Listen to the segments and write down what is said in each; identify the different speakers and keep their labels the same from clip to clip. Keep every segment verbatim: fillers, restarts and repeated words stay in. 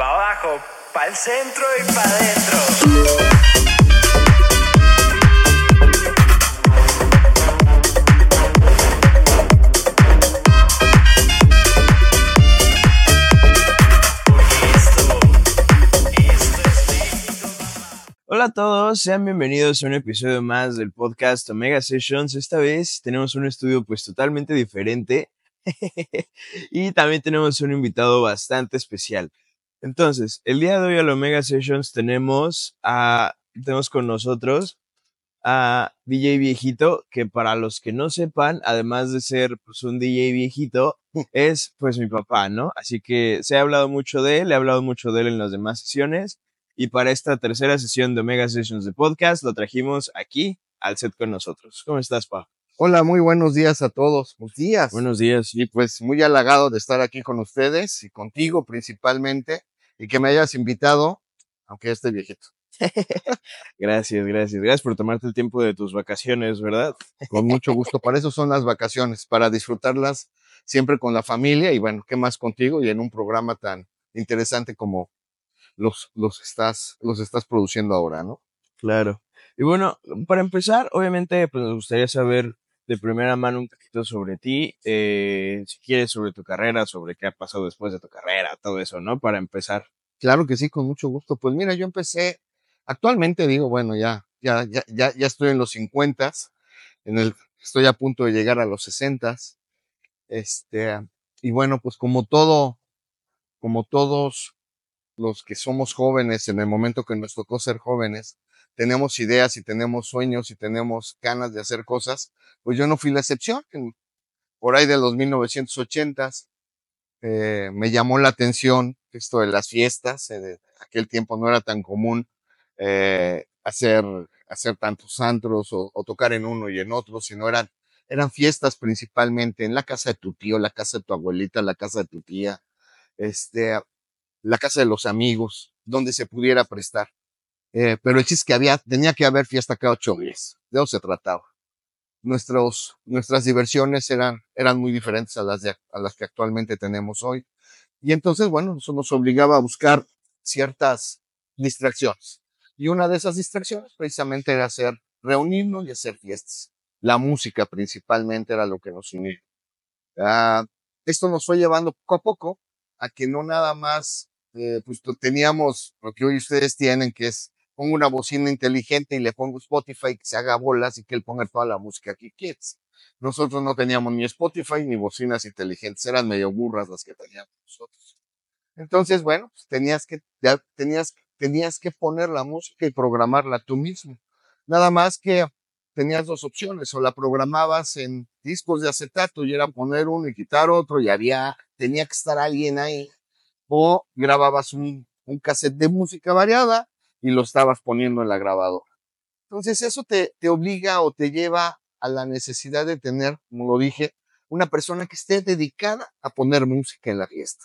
Speaker 1: pa' abajo, pa' el centro y pa' adentro.
Speaker 2: Hola a todos, sean bienvenidos a un episodio más del podcast Omega Sessions. Esta vez tenemos un estudio pues totalmente diferente y también tenemos un invitado bastante especial. Entonces, el día de hoy al Omega Sessions tenemos a tenemos con nosotros a D J Viejito, que para los que no sepan, además de ser pues un D J viejito, es pues mi papá, ¿no? Así que se ha hablado mucho de él, he hablado mucho de él en las demás sesiones. Y para esta tercera sesión de Omega Sessions de podcast, lo trajimos aquí al set con nosotros. ¿Cómo estás, Pa?
Speaker 3: Hola, muy buenos días a todos. Buenos días.
Speaker 2: Buenos días.
Speaker 3: Y pues muy halagado de estar aquí con ustedes y contigo principalmente, y que me hayas invitado, aunque ya esté viejito.
Speaker 2: Gracias, gracias. Gracias por tomarte el tiempo de tus vacaciones, ¿verdad?
Speaker 3: Con mucho gusto. Para eso son las vacaciones, para disfrutarlas siempre con la familia y bueno, qué más contigo y en un programa tan interesante como los, los, estás, los estás produciendo ahora, ¿no?
Speaker 2: Claro. Y bueno, para empezar, obviamente, pues nos gustaría saber de primera mano un poquito sobre ti, eh, si quieres, sobre tu carrera, sobre qué ha pasado después de tu carrera, todo eso, ¿no? Para empezar.
Speaker 3: Claro que sí, con mucho gusto. Pues mira, yo empecé, actualmente digo, bueno, ya, ya, ya, ya, ya estoy en los cincuentas, en el, estoy a punto de llegar a los sesentas, este, y bueno, pues como todo, como todos los que somos jóvenes, en el momento que nos tocó ser jóvenes, tenemos ideas y tenemos sueños y tenemos ganas de hacer cosas, pues yo no fui la excepción. Por ahí de los mil novecientos ochentas, eh, me llamó la atención esto de las fiestas. En aquel tiempo no era tan común eh, hacer, hacer tantos antros o, o tocar en uno y en otro, sino eran, eran fiestas principalmente en la casa de tu tío, la casa de tu abuelita, la casa de tu tía, este, la casa de los amigos, donde se pudiera prestar. Eh, pero el chiste es que había, tenía que haber fiesta cada ocho días. De eso se trataba. Nuestros, nuestras diversiones eran, eran muy diferentes a las, de, a las que actualmente tenemos hoy. Y entonces, bueno, eso nos obligaba a buscar ciertas distracciones. Y una de esas distracciones precisamente era hacer, reunirnos y hacer fiestas. La música principalmente era lo que nos unía. Uh, esto nos fue llevando poco a poco a que no nada más, eh, pues teníamos lo que hoy ustedes tienen, que es pongo una bocina inteligente y le pongo Spotify que se haga bolas y que él ponga toda la música que quieres. Nosotros no teníamos ni Spotify ni bocinas inteligentes, eran medio burras las que teníamos nosotros. Entonces, bueno, pues tenías que, ya tenías, tenías que poner la música y programarla tú mismo. Nada más que tenías dos opciones, o la programabas en discos de acetato y era poner uno y quitar otro y había, tenía que estar alguien ahí, o grababas un, un cassette de música variada y lo estabas poniendo en la grabadora. Entonces eso te, te obliga o te lleva a la necesidad de tener, como lo dije, una persona que esté dedicada a poner música en la fiesta.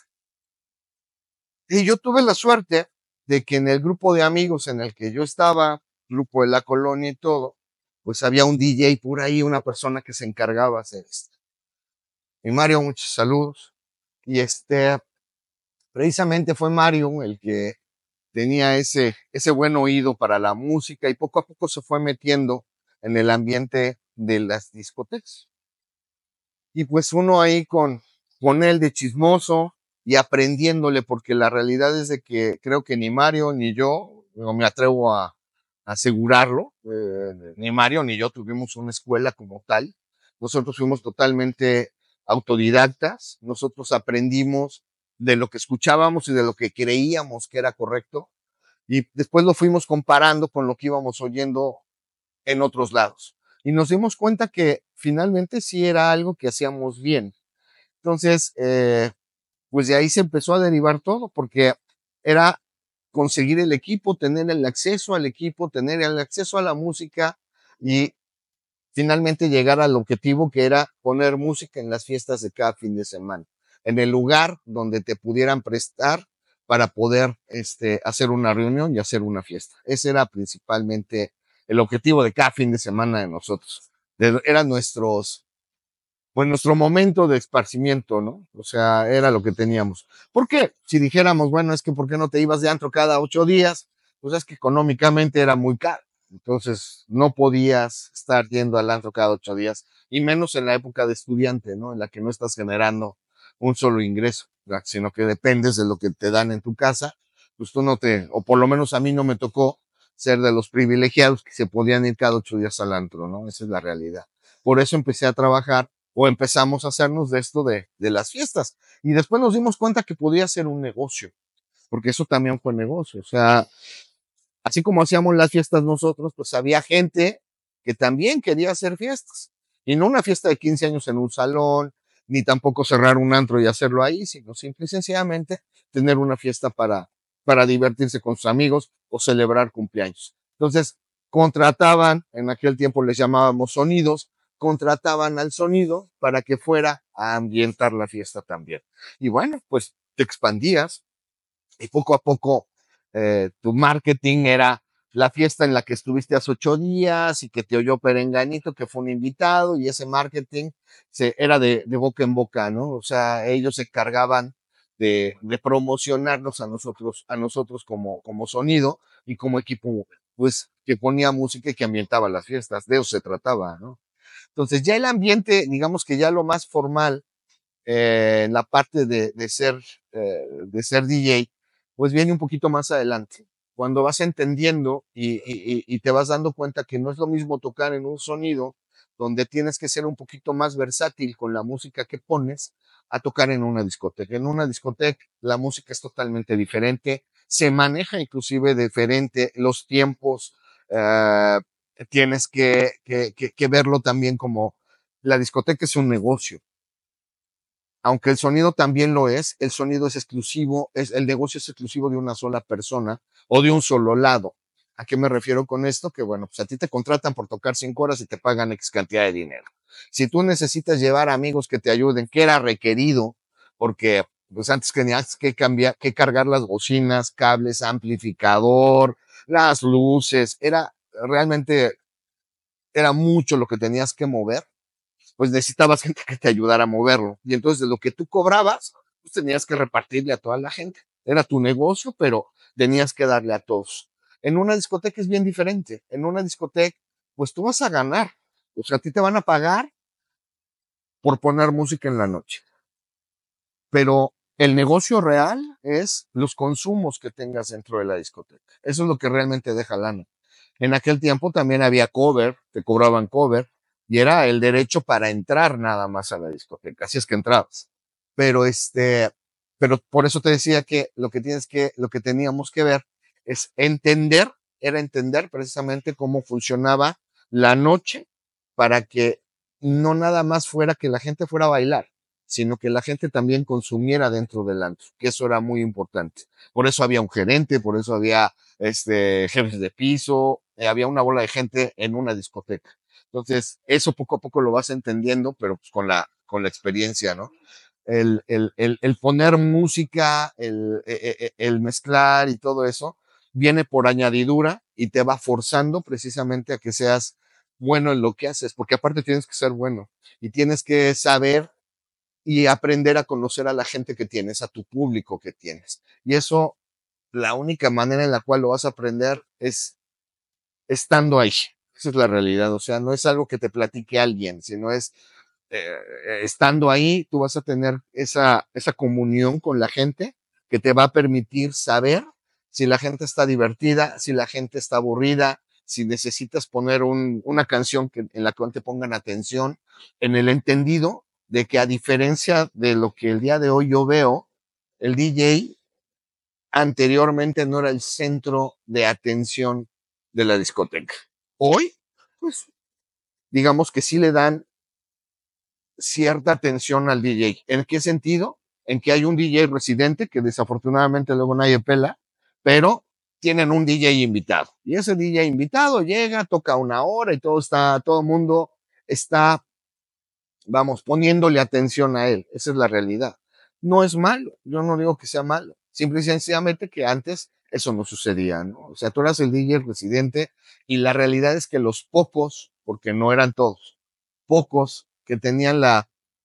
Speaker 3: Y yo tuve la suerte de que en el grupo de amigos en el que yo estaba, grupo de la colonia y todo, pues había un D J por ahí, una persona que se encargaba de hacer esto. Y Mario, muchos saludos. Y este, precisamente fue Mario el que tenía ese, ese buen oído para la música y poco a poco se fue metiendo en el ambiente de las discotecas. Y pues uno ahí con, con él de chismoso y aprendiéndole, porque la realidad es de que creo que ni Mario ni yo, no me atrevo a asegurarlo, eh, ni Mario ni yo tuvimos una escuela como tal. Nosotros fuimos totalmente autodidactas, nosotros aprendimos de lo que escuchábamos y de lo que creíamos que era correcto, y después lo fuimos comparando con lo que íbamos oyendo en otros lados. Y nos dimos cuenta que finalmente sí era algo que hacíamos bien. Entonces, eh, pues de ahí se empezó a derivar todo, porque era conseguir el equipo, tener el acceso al equipo, tener el acceso a la música y finalmente llegar al objetivo que era poner música en las fiestas de cada fin de semana, en el lugar donde te pudieran prestar para poder este, hacer una reunión y hacer una fiesta. Ese era principalmente el objetivo de cada fin de semana de nosotros. De, eran nuestros, pues nuestro momento de esparcimiento, ¿no? O sea, era lo que teníamos. ¿Por qué? Si dijéramos, bueno, es que ¿por qué no te ibas de antro cada ocho días? Pues es que económicamente era muy caro. Entonces, no podías estar yendo al antro cada ocho días, y menos en la época de estudiante, ¿no? En la que no estás generando un solo ingreso, ¿verdad? Sino que dependes de lo que te dan en tu casa. Pues tú no te, o por lo menos a mí no me tocó ser de los privilegiados que se podían ir cada ocho días al antro, ¿no? Esa es la realidad. Por eso empecé a trabajar, o empezamos a hacernos de esto de, de las fiestas. Y después nos dimos cuenta que podía ser un negocio, porque eso también fue negocio. O sea, así como hacíamos las fiestas nosotros, pues había gente que también quería hacer fiestas. Y no una fiesta de quince años en un salón, ni tampoco cerrar un antro y hacerlo ahí, sino simple y sencillamente tener una fiesta para, para divertirse con sus amigos o celebrar cumpleaños. Entonces, contrataban, en aquel tiempo les llamábamos sonidos, contrataban al sonido para que fuera a ambientar la fiesta también. Y bueno, pues te expandías, y poco a poco eh, tu marketing era la fiesta en la que estuviste hace ocho días y que te oyó Perenganito, que fue un invitado, y ese marketing se, era de, de boca en boca, ¿no? O sea, ellos se cargaban de, de promocionarnos a nosotros, a nosotros como, como sonido y como equipo, pues, que ponía música y que ambientaba las fiestas. De eso se trataba, ¿no? Entonces, ya el ambiente, digamos que ya lo más formal, eh, en la parte de, de ser, eh, de ser D J, pues viene un poquito más adelante. Cuando vas entendiendo y, y, y te vas dando cuenta que no es lo mismo tocar en un sonido donde tienes que ser un poquito más versátil con la música que pones, a tocar en una discoteca. En una discoteca la música es totalmente diferente, se maneja inclusive diferente, los tiempos, eh, tienes que, que, que, que verlo también como la discoteca es un negocio. Aunque el sonido también lo es, el sonido es exclusivo, es, el negocio es exclusivo de una sola persona o de un solo lado. ¿A qué me refiero con esto? Que bueno, pues a ti te contratan por tocar cinco horas y te pagan X cantidad de dinero. Si tú necesitas llevar amigos que te ayuden, que era requerido, porque pues antes tenías que cambiar, que cargar las bocinas, cables, amplificador, las luces, era realmente, era mucho lo que tenías que mover, pues necesitabas gente que te ayudara a moverlo. Y entonces de lo que tú cobrabas, pues tenías que repartirle a toda la gente. Era tu negocio, pero tenías que darle a todos. En una discoteca es bien diferente. En una discoteca, pues tú vas a ganar. O sea, a ti te van a pagar por poner música en la noche. Pero el negocio real es los consumos que tengas dentro de la discoteca. Eso es lo que realmente deja lana. En aquel tiempo también había cover, te cobraban cover, y era el derecho para entrar nada más a la discoteca, así es que entrabas. Pero este, pero por eso te decía que lo que tienes que, lo que teníamos que ver es entender, era entender precisamente cómo funcionaba la noche para que no nada más fuera que la gente fuera a bailar, sino que la gente también consumiera dentro del antro, que eso era muy importante. Por eso había un gerente, por eso había este, jefes de piso, eh, había una bola de gente en una discoteca. Entonces, eso poco a poco lo vas entendiendo, pero pues con la, con la experiencia, ¿no? El, el, el, el poner música, el, el, el mezclar y todo eso, viene por añadidura y te va forzando precisamente a que seas bueno en lo que haces, porque aparte tienes que ser bueno y tienes que saber y aprender a conocer a la gente que tienes, a tu público que tienes. Y eso, la única manera en la cual lo vas a aprender es estando ahí. Esa es la realidad. O sea, no es algo que te platique alguien, sino es eh, estando ahí, tú vas a tener esa, esa comunión con la gente que te va a permitir saber si la gente está divertida, si la gente está aburrida, si necesitas poner un, una canción que, en la cual te pongan atención, en el entendido de que a diferencia de lo que el día de hoy yo veo, el D J anteriormente no era el centro de atención de la discoteca. Hoy, pues, digamos que sí le dan cierta atención al D J. ¿En qué sentido? En que hay un D J residente que desafortunadamente luego nadie pela, pero tienen un D J invitado. Y ese D J invitado llega, toca una hora y todo está, todo el mundo está, vamos, poniéndole atención a él. Esa es la realidad. No es malo, yo no digo que sea malo. Simple y sencillamente que antes eso no sucedía, ¿no? O sea, tú eras el D J residente y la realidad es que los pocos, porque no eran todos, pocos que tenían la,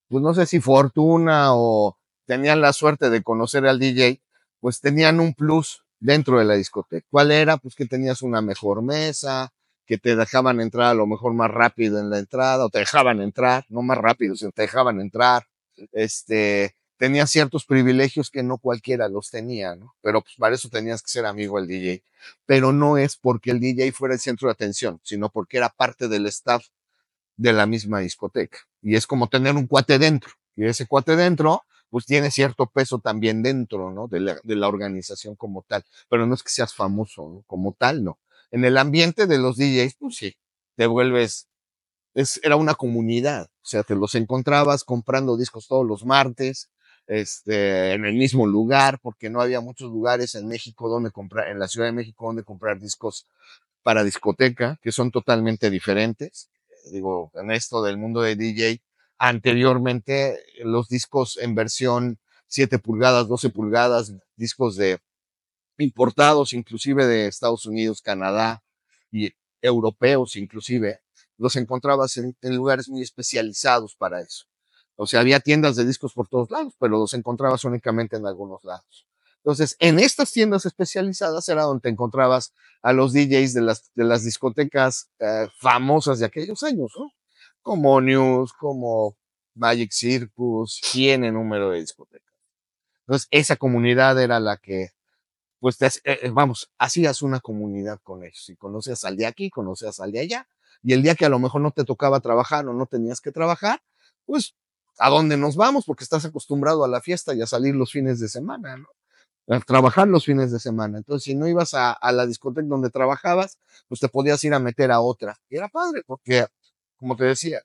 Speaker 3: pues no sé si fortuna o tenían la suerte de conocer al D J, pues tenían un plus dentro de la discoteca. ¿Cuál era? Pues que tenías una mejor mesa, que te dejaban entrar a lo mejor más rápido en la entrada, o te dejaban entrar, no más rápido, sino te dejaban entrar. Este, tenías ciertos privilegios que no cualquiera los tenía, ¿no? Pero pues para eso tenías que ser amigo del D J. Pero no es porque el D J fuera el centro de atención, sino porque era parte del staff de la misma discoteca. Y es como tener un cuate dentro. Y ese cuate dentro, pues tiene cierto peso también dentro, ¿no? De la, de la organización como tal. Pero no es que seas famoso, ¿no? Como tal, no. En el ambiente de los D Js, pues sí, te vuelves, es, era una comunidad. O sea, te los encontrabas comprando discos todos los martes, este, en el mismo lugar, porque no había muchos lugares en México donde comprar, en la Ciudad de México donde comprar discos para discoteca, que son totalmente diferentes. Digo, en esto del mundo de D J, anteriormente los discos en versión siete pulgadas, doce pulgadas, discos de importados inclusive de Estados Unidos, Canadá y europeos inclusive, los encontrabas en, en lugares muy especializados para eso. O sea, había tiendas de discos por todos lados, pero los encontrabas únicamente en algunos lados. Entonces, en estas tiendas especializadas era donde te encontrabas a los D Js de las, de las discotecas eh, famosas de aquellos años, ¿no? Como News, como Magic Circus, tiene número de discotecas. Entonces, esa comunidad era la que pues te, eh, vamos, hacías una comunidad con ellos y conocías al de aquí, conocías al de allá, y el día que a lo mejor no te tocaba trabajar o no tenías que trabajar, pues, ¿a dónde nos vamos? Porque estás acostumbrado a la fiesta y a salir los fines de semana, ¿no? A trabajar los fines de semana. Entonces, si no ibas a, a la discoteca donde trabajabas, pues te podías ir a meter a otra. Y era padre, porque, como te decía,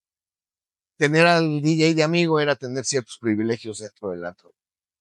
Speaker 3: tener al D J de amigo era tener ciertos privilegios dentro del antro.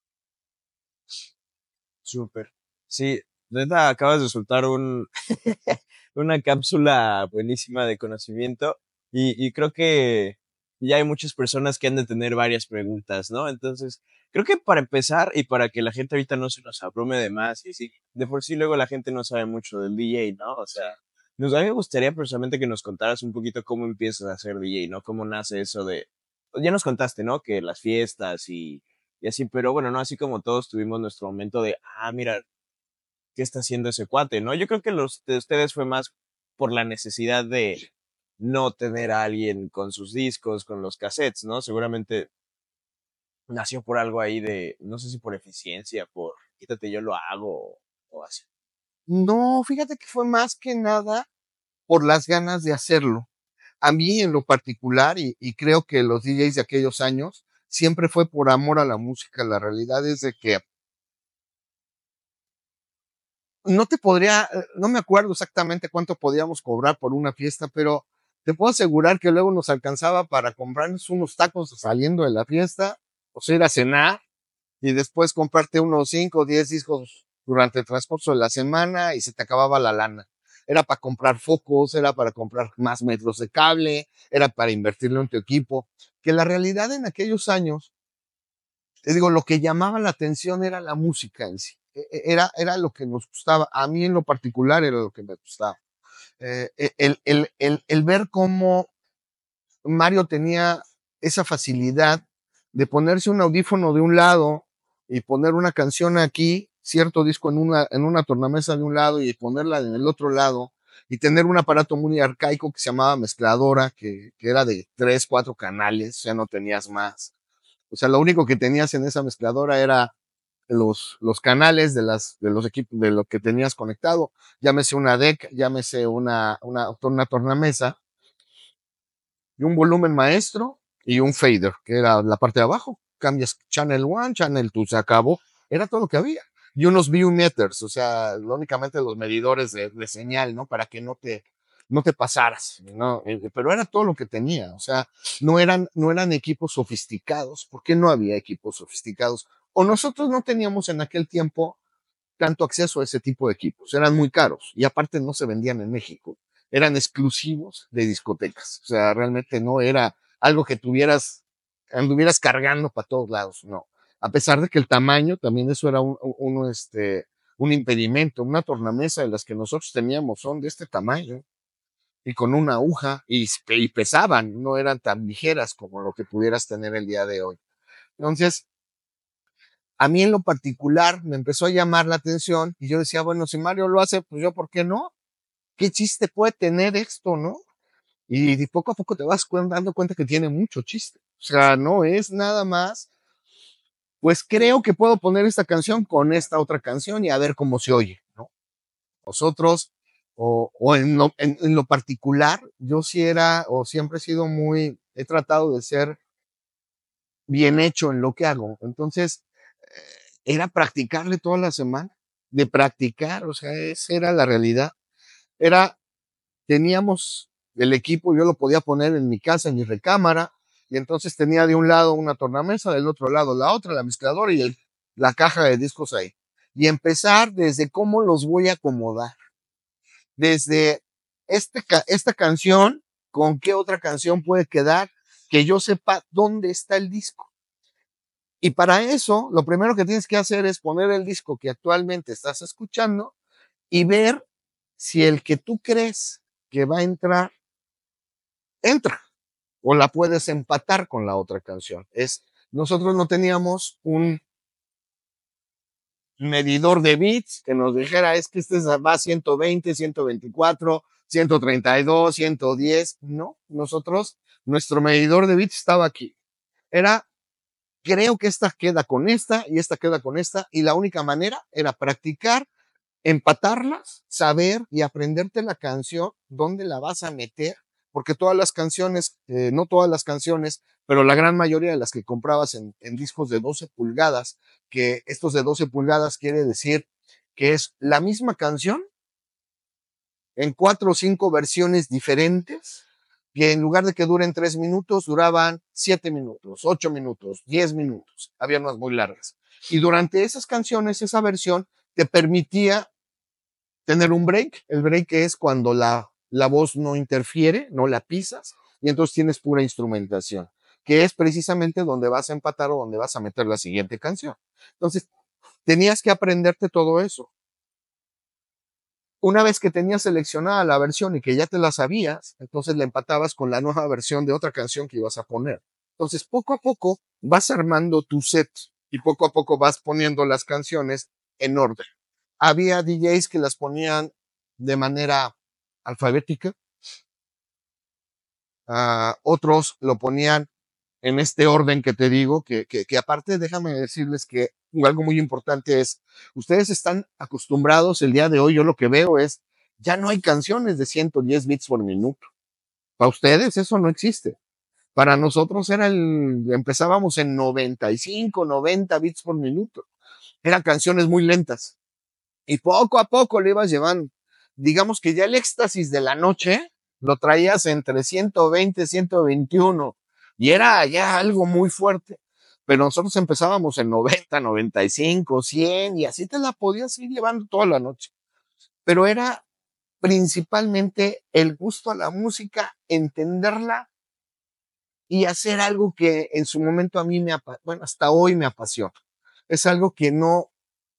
Speaker 2: Súper. Sí, neta, acabas de soltar un, una cápsula buenísima de conocimiento y, y creo que ya hay muchas personas que han de tener varias preguntas, ¿no? Entonces, creo que para empezar y para que la gente ahorita no se nos abrume de más, y sí, de por sí luego la gente no sabe mucho del D J, ¿no? O sea, nos, a mí me gustaría personalmente que nos contaras un poquito cómo empiezas a ser D J, ¿no? Cómo nace eso de, ya nos contaste, ¿no? Que las fiestas y, y así, pero bueno, ¿no? Así como todos tuvimos nuestro momento de, ah, mira, ¿qué está haciendo ese cuate? ¿No? Yo creo que los de ustedes fue más por la necesidad de no tener a alguien con sus discos, con los cassettes, ¿no? Seguramente nació por algo ahí de, no sé si por eficiencia, por quítate, yo lo hago, o así.
Speaker 3: No, fíjate que fue más que nada por las ganas de hacerlo. A mí en lo particular, y, y creo que los D Js de aquellos años, siempre fue por amor a la música. La realidad es de que no te podría, eh, no me acuerdo exactamente cuánto podíamos cobrar por una fiesta, pero te puedo asegurar que luego nos alcanzaba para comprarnos unos tacos saliendo de la fiesta, o sea, ir a cenar y después comprarte unos cinco o diez discos durante el transcurso de la semana y se te acababa la lana. Era para comprar focos, era para comprar más metros de cable, era para invertirlo en tu equipo, que la realidad en aquellos años, te digo, lo que llamaba la atención era la música en sí. E, e, Era, era lo que nos gustaba. A mí en lo particular era lo que me gustaba. Eh, e, el, el, el, el ver cómo Mario tenía esa facilidad de ponerse un audífono de un lado y poner una canción aquí, cierto disco en una, en una tornamesa de un lado y ponerla en el otro lado, y tener un aparato muy arcaico que se llamaba mezcladora, que, que era de tres, cuatro canales, ya no tenías más. O sea, lo único que tenías en esa mezcladora era los, los canales de las, de los equipos, de lo que tenías conectado, llámese una deck, llámese una, una, una tornamesa, y un volumen maestro y un fader, que era la parte de abajo. Cambias channel uno, channel dos, se acabó. Era todo lo que había. Y unos view meters, o sea, únicamente los medidores de, de señal, ¿no? Para que no te, no te pasaras, ¿no? Pero era todo lo que tenía, o sea, no eran, no eran equipos sofisticados, porque no había equipos sofisticados. O nosotros no teníamos en aquel tiempo tanto acceso a ese tipo de equipos. Eran muy caros y aparte no se vendían en México. Eran exclusivos de discotecas. O sea, realmente no era algo que tuvieras, anduvieras cargando para todos lados, no. A pesar de que el tamaño, también eso era un, un, este, un impedimento. Una tornamesa de las que nosotros teníamos son de este tamaño. y con una aguja y, y pesaban, no eran tan ligeras como lo que pudieras tener el día de hoy. Entonces, a mí en lo particular me empezó a llamar la atención y yo decía, bueno, si Mario lo hace, pues yo, ¿por qué no? ¿Qué chiste puede tener esto, no? Y poco a poco te vas dando cuenta que tiene mucho chiste. O sea, no es nada más, pues creo que puedo poner esta canción con esta otra canción y a ver cómo se oye, ¿no? Nosotros, o, o en, lo, en, en lo particular, yo sí era, o siempre he sido muy, he tratado de ser bien hecho en lo que hago. Entonces, eh, era practicarle toda la semana, de practicar, o sea, esa era la realidad. Era, teníamos el equipo, yo lo podía poner en mi casa, en mi recámara, y entonces tenía de un lado una tornamesa, del otro lado la otra, la mezcladora y el, la caja de discos ahí. Y empezar desde cómo los voy a acomodar. Desde este, esta canción, con qué otra canción puede quedar, que yo sepa dónde está el disco. Y para eso, lo primero que tienes que hacer es poner el disco que actualmente estás escuchando y ver si el que tú crees que va a entrar, entra. O la puedes empatar con la otra canción. Es, nosotros no teníamos un medidor de bits que nos dijera, es que este va a ciento veinte, ciento veinticuatro, ciento treinta y dos, ciento diez. No, nosotros, nuestro medidor de bits estaba aquí. Era, creo que esta queda con esta y esta queda con esta, y la única manera era practicar, empatarlas, saber y aprenderte la canción, dónde la vas a meter, porque todas las canciones, eh, no todas las canciones, pero la gran mayoría de las que comprabas en, en discos de doce pulgadas, que estos de doce pulgadas quiere decir que es la misma canción en cuatro o cinco versiones diferentes, que en lugar de que duren tres minutos, duraban siete minutos, ocho minutos, diez minutos, había unas muy largas. Y durante esas canciones, esa versión te permitía tener un break. El break es cuando la, la voz no interfiere, no la pisas, y entonces tienes pura instrumentación, que es precisamente donde vas a empatar o donde vas a meter la siguiente canción. Entonces, tenías que aprenderte todo eso. Una vez que tenías seleccionada la versión y que ya te la sabías, entonces la empatabas con la nueva versión de otra canción que ibas a poner. Entonces, poco a poco vas armando tu set y poco a poco vas poniendo las canciones en orden. Había D Js que las ponían de manera alfabética, uh, otros lo ponían en este orden que te digo, que, que, que aparte déjame decirles que algo muy importante es, ustedes están acostumbrados el día de hoy, yo lo que veo es, ya no hay canciones de ciento diez bits por minuto. Para ustedes eso no existe. Para nosotros era el, empezábamos en noventa y cinco, noventa bits por minuto. Eran canciones muy lentas. Y poco a poco le ibas llevando. Digamos que ya el éxtasis de la noche lo traías entre ciento veinte, ciento veintiuno. Y era ya algo muy fuerte. Pero nosotros empezábamos en noventa, noventa y cinco, cien, y así te la podías ir llevando toda la noche. Pero era principalmente el gusto a la música, entenderla y hacer algo que en su momento a mí me, bueno, hasta hoy me apasiona. Es algo que no,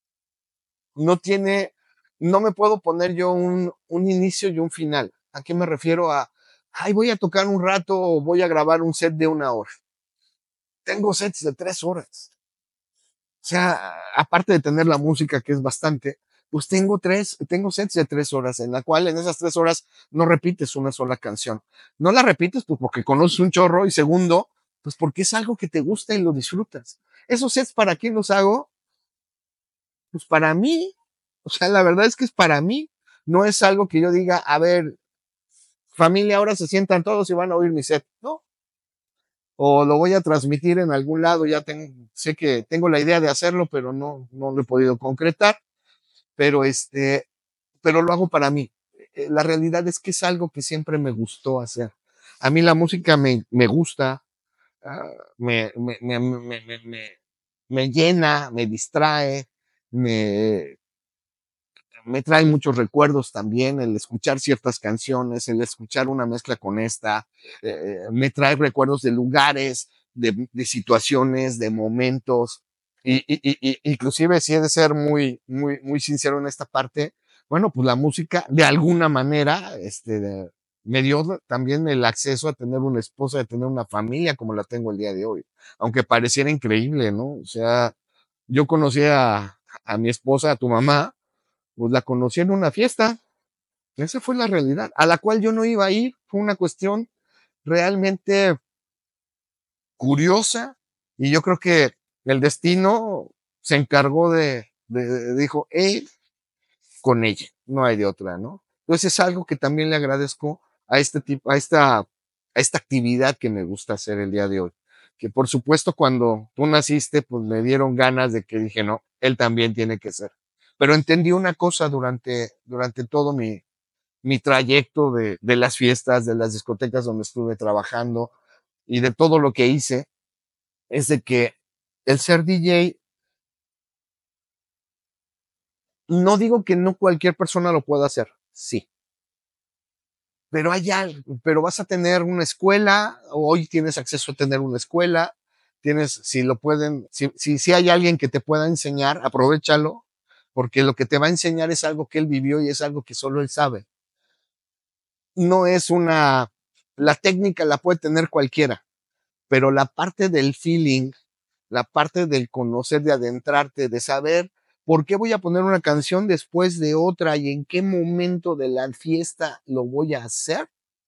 Speaker 3: no tiene, no me puedo poner yo un, un inicio y un final. ¿A qué me refiero? A, ay, voy a tocar un rato o voy a grabar un set de una hora. Tengo sets de tres horas. O sea, aparte de tener la música, que es bastante, pues tengo tres, tengo sets de tres horas, en la cual en esas tres horas no repites una sola canción. No la repites pues porque conoces un chorro, y segundo, pues porque es algo que te gusta y lo disfrutas. Esos sets, ¿para quién los hago? Pues para mí. O sea, la verdad es que es para mí. No es algo que yo diga, a ver, familia, ahora se sientan todos y van a oír mi set. No. O lo voy a transmitir en algún lado, ya tengo, sé que tengo la idea de hacerlo, pero no, no lo he podido concretar. Pero este, pero lo hago para mí. La realidad es que es algo que siempre me gustó hacer. A mí la música me, me gusta, uh, me, me, me, me, me, me, me llena, me distrae, me, me trae muchos recuerdos también, el escuchar ciertas canciones, el escuchar una mezcla con esta, eh, me trae recuerdos de lugares, de, de situaciones, de momentos, y, y, y, inclusive si he de ser muy, muy, muy sincero en esta parte, bueno, pues la música de alguna manera, este, de, me dio también el acceso a tener una esposa, a tener una familia como la tengo el día de hoy. Aunque pareciera increíble, ¿no? O sea, yo conocí a, a mi esposa, a tu mamá, pues la conocí en una fiesta. Esa fue la realidad, a la cual yo no iba a ir. Fue una cuestión realmente curiosa y yo creo que el destino se encargó de, de, de dijo, él con ella, no hay de otra, ¿no? Entonces es algo que también le agradezco a este tipo, a esta, a esta actividad que me gusta hacer el día de hoy. Que por supuesto cuando tú naciste, pues me dieron ganas de que dije, no, él también tiene que ser. Pero entendí una cosa durante, durante todo mi, mi trayecto de, de las fiestas, de las discotecas donde estuve trabajando y de todo lo que hice, es de que el ser D J, no digo que no cualquier persona lo pueda hacer, sí, pero hay algo, pero vas a tener una escuela, hoy tienes acceso a tener una escuela, tienes, si lo pueden, si, si, si hay alguien que te pueda enseñar, aprovéchalo, porque lo que te va a enseñar es algo que él vivió y es algo que solo él sabe. No es una, la técnica la puede tener cualquiera, pero la parte del feeling, la parte del conocer, de adentrarte, de saber por qué voy a poner una canción después de otra y en qué momento de la fiesta lo voy a hacer,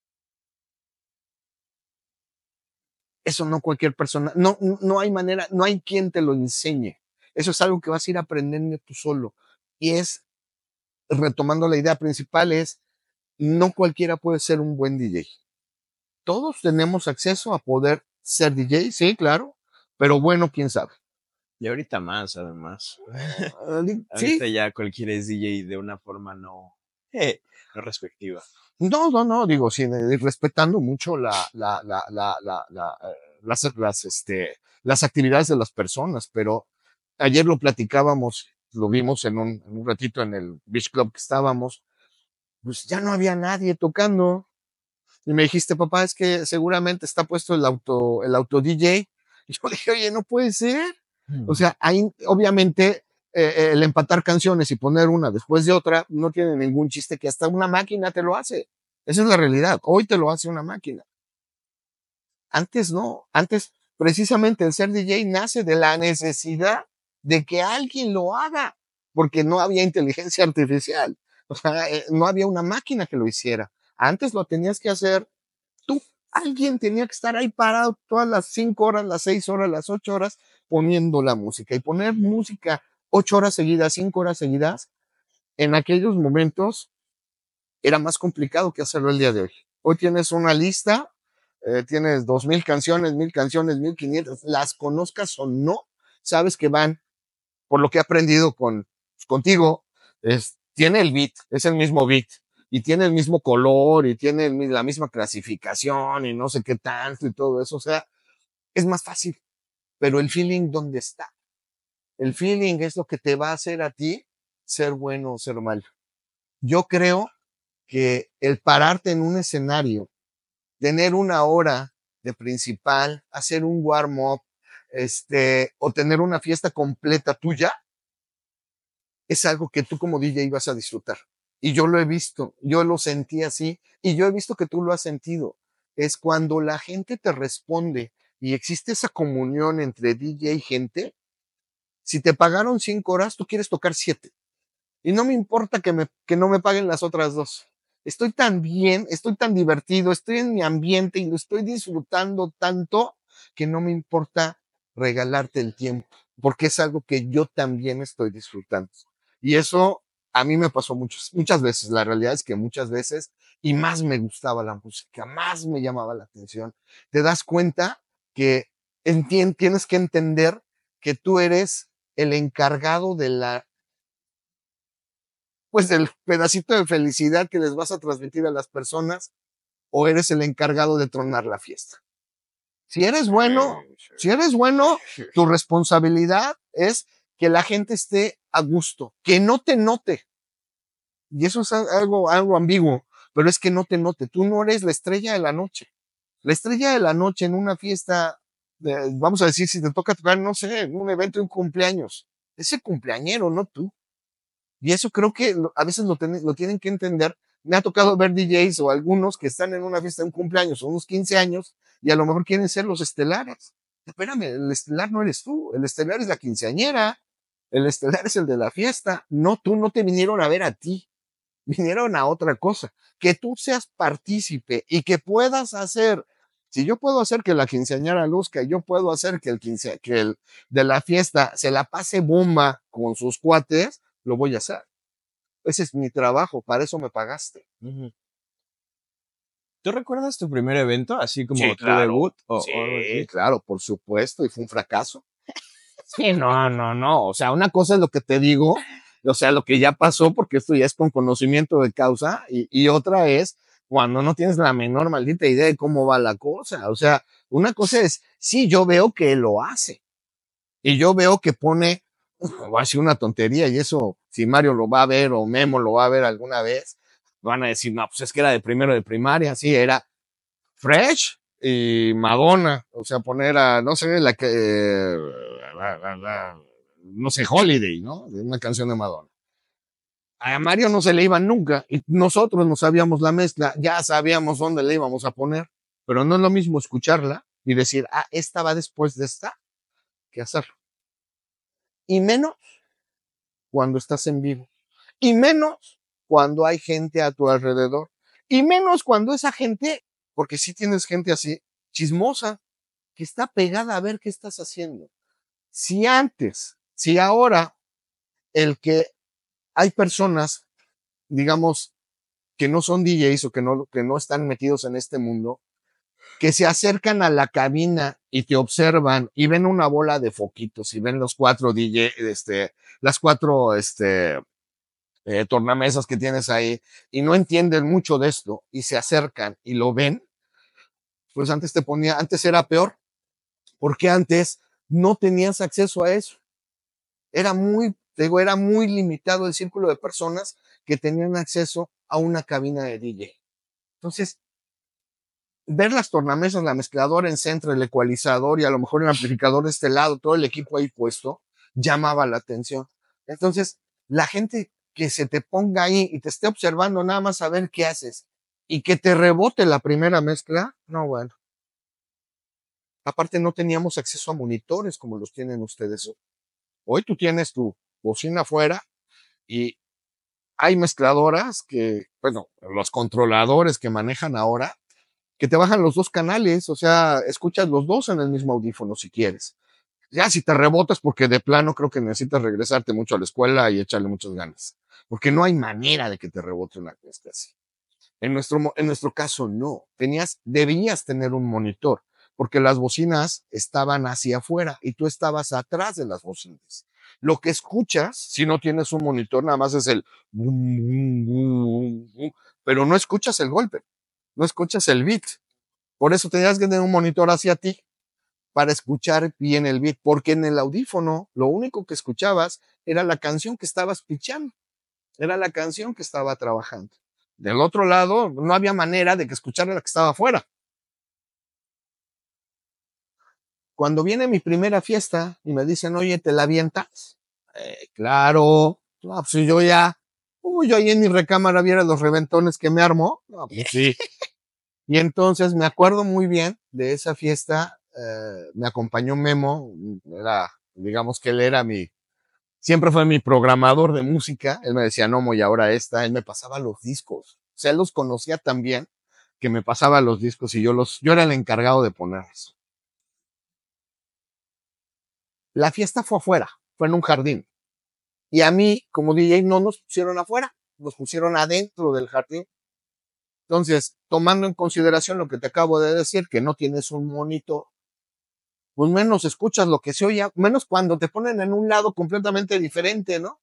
Speaker 3: eso no cualquier persona, no, no hay manera, no hay quien te lo enseñe. Eso es algo que vas a ir aprendiendo tú solo. Y es, retomando la idea principal, es, no cualquiera puede ser un buen D J. Todos tenemos acceso a poder ser D J, sí, claro, pero bueno, quién sabe.
Speaker 2: Y ahorita más, además.
Speaker 3: Uh,
Speaker 2: Ahorita
Speaker 3: sí,
Speaker 2: ya cualquiera es D J de una forma no, eh, no respectiva.
Speaker 3: no, no, no, digo, sí, eh, respetando mucho la, la, la, la, la, la, eh, las, las, este, las actividades de las personas, pero ayer lo platicábamos, lo vimos en un, en un ratito en el Beach Club que estábamos, pues ya no había nadie tocando. Y me dijiste, papá, es que seguramente está puesto el auto, el auto D J. Y yo dije, oye, no puede ser. O sea, hay, obviamente, eh, el empatar canciones y poner una después de otra no tiene ningún chiste, que hasta una máquina te lo hace. Esa es la realidad. Hoy te lo hace una máquina. Antes no. Antes, precisamente, el ser D J nace de la necesidad de que alguien lo haga, porque no había inteligencia artificial. O sea, eh, no había una máquina que lo hiciera. Antes lo tenías que hacer tú. Alguien tenía que estar ahí parado todas las cinco horas, las seis horas, las ocho horas poniendo la música. Y poner música ocho horas seguidas, cinco horas seguidas, en aquellos momentos era más complicado que hacerlo el día de hoy. Hoy tienes una lista, eh, tienes dos mil canciones, mil canciones, mil quinientas, las conozcas o no, sabes que van, por lo que he aprendido con, contigo, es, tiene el beat, es el mismo beat, y tiene el mismo color, y tiene el, la misma clasificación, y no sé qué tanto, y todo eso. O sea, es más fácil. Pero el feeling, ¿dónde está? El feeling es lo que te va a hacer a ti ser bueno o ser malo. Yo creo que el pararte en un escenario, tener una hora de principal, hacer un warm-up, este, o tener una fiesta completa tuya, es algo que tú como D J vas a disfrutar. Y yo lo he visto, yo lo sentí así, y yo he visto que tú lo has sentido. Es cuando la gente te responde y existe esa comunión entre D J y gente. Si te pagaron cinco horas, tú quieres tocar siete. Y no me importa que, me, que no me paguen las otras dos. Estoy tan bien, estoy tan divertido, estoy en mi ambiente y lo estoy disfrutando tanto que no me importa regalarte el tiempo, porque es algo que yo también estoy disfrutando. Y eso a mí me pasó muchas, muchas veces. La realidad es que muchas veces, y más me gustaba la música, más me llamaba la atención. Te das cuenta que entien, tienes que entender que tú eres el encargado de la, pues del pedacito de felicidad que les vas a transmitir a las personas, o eres el encargado de tronar la fiesta. Si eres bueno, si eres bueno, tu responsabilidad es que la gente esté a gusto, que no te note. Y eso es algo, algo ambiguo, pero es que no te note. Tú no eres la estrella de la noche. La estrella de la noche en una fiesta, eh, vamos a decir, si te toca tocar, no sé, en un evento de un cumpleaños, ese cumpleañero, no tú. Y eso creo que a veces lo, ten, lo tienen que entender me ha tocado ver D Js o algunos que están en una fiesta de un cumpleaños o unos quince años y a lo mejor quieren ser los estelares. Espérame, el estelar no eres tú, el estelar es la quinceañera, el estelar es el de la fiesta. No, tú no te vinieron a ver a ti, vinieron a otra cosa. Que tú seas partícipe y que puedas hacer, si yo puedo hacer que la quinceañera luzca, yo puedo hacer que el quince, que el de la fiesta se la pase bomba con sus cuates, lo voy a hacer. Ese es mi trabajo, para eso me pagaste.
Speaker 2: Ujú. ¿Tú recuerdas tu primer evento, así como
Speaker 3: Sí,
Speaker 2: tu
Speaker 3: claro.
Speaker 2: debut o,
Speaker 3: Sí,
Speaker 2: o algo así?
Speaker 3: claro, por supuesto, y fue un fracaso. Sí, no, no, no. O sea, una cosa es lo que te digo, o sea, lo que ya pasó, porque esto ya es con conocimiento de causa, y, y otra es cuando no tienes la menor maldita idea de cómo va la cosa. O sea, una cosa es, sí, yo veo que él lo hace, y yo veo que pone, va a decir una tontería, y eso, si Mario lo va a ver o Memo lo va a ver alguna vez, van a decir, no, pues es que era de primero de primaria, sí, era Fresh y Madonna, o sea, poner a, no sé, la que, eh, la, la, la, no sé, Holiday, ¿no? Una canción de Madonna. A Mario no se le iba nunca y nosotros no sabíamos la mezcla, ya sabíamos dónde le íbamos a poner, pero no es lo mismo escucharla y decir, ah, esta va después de esta, que hacerlo. Y menos cuando estás en vivo. Y menos cuando hay gente a tu alrededor. Y menos cuando esa gente, porque si tienes gente así, chismosa, que está pegada a ver qué estás haciendo. Si antes, si ahora, el que hay personas, digamos, que no son D Js o que no, que no están metidos en este mundo, que se acercan a la cabina y te observan y ven una bola de foquitos y ven los cuatro D J, este, las cuatro, este, eh, tornamesas que tienes ahí y no entienden mucho de esto y se acercan y lo ven, pues antes te ponía, antes era peor, porque antes no tenías acceso a eso. Era muy, digo, era muy limitado el círculo de personas que tenían acceso a una cabina de D J. Entonces, ver las tornamesas, la mezcladora en centro, el ecualizador y a lo mejor el amplificador de este lado, todo el equipo ahí puesto, llamaba la atención. Entonces, la gente que se te ponga ahí y te esté observando nada más a ver qué haces y que te rebote la primera mezcla, no, bueno. Aparte no teníamos acceso a monitores como los tienen ustedes. Hoy tú tienes tu bocina afuera y hay mezcladoras que, bueno, los controladores que manejan ahora, que te bajan los dos canales, o sea, escuchas los dos en el mismo audífono si quieres. Ya si te rebotas porque de plano creo que necesitas regresarte mucho a la escuela y echarle muchas ganas, porque no hay manera de que te rebote una mezcla así. En nuestro, en nuestro caso no, tenías, debías tener un monitor, porque las bocinas estaban hacia afuera y tú estabas atrás de las bocinas. Lo que escuchas, si no tienes un monitor, nada más es el bum, bum, bum, bum, pero no escuchas el golpe, no escuchas el beat. Por eso tenías que tener un monitor hacia ti para escuchar bien el beat, porque en el audífono lo único que escuchabas era la canción que estabas pichando, era la canción que estaba trabajando. Del otro lado, no había manera de que escuchara la que estaba afuera. Cuando viene mi primera fiesta y me dicen, oye, ¿te la avientas? Eh, claro. No, pues yo ya, uy, yo ahí en mi recámara viera los reventones que me armó. No, pues sí. Y entonces me acuerdo muy bien de esa fiesta. Eh, me acompañó Memo. Era, digamos que él era mi, siempre fue mi programador de música. Él me decía, no, y ahora esta. Él me pasaba los discos. O sea, él los conocía tan bien que me pasaba los discos y yo los, yo era el encargado de ponerlos. La fiesta fue afuera, fue en un jardín. Y a mí, como D J, no nos pusieron afuera, nos pusieron adentro del jardín. Entonces, tomando en consideración lo que te acabo de decir, que no tienes un monitor, pues menos escuchas lo que se oye, menos cuando te ponen en un lado completamente diferente, ¿no?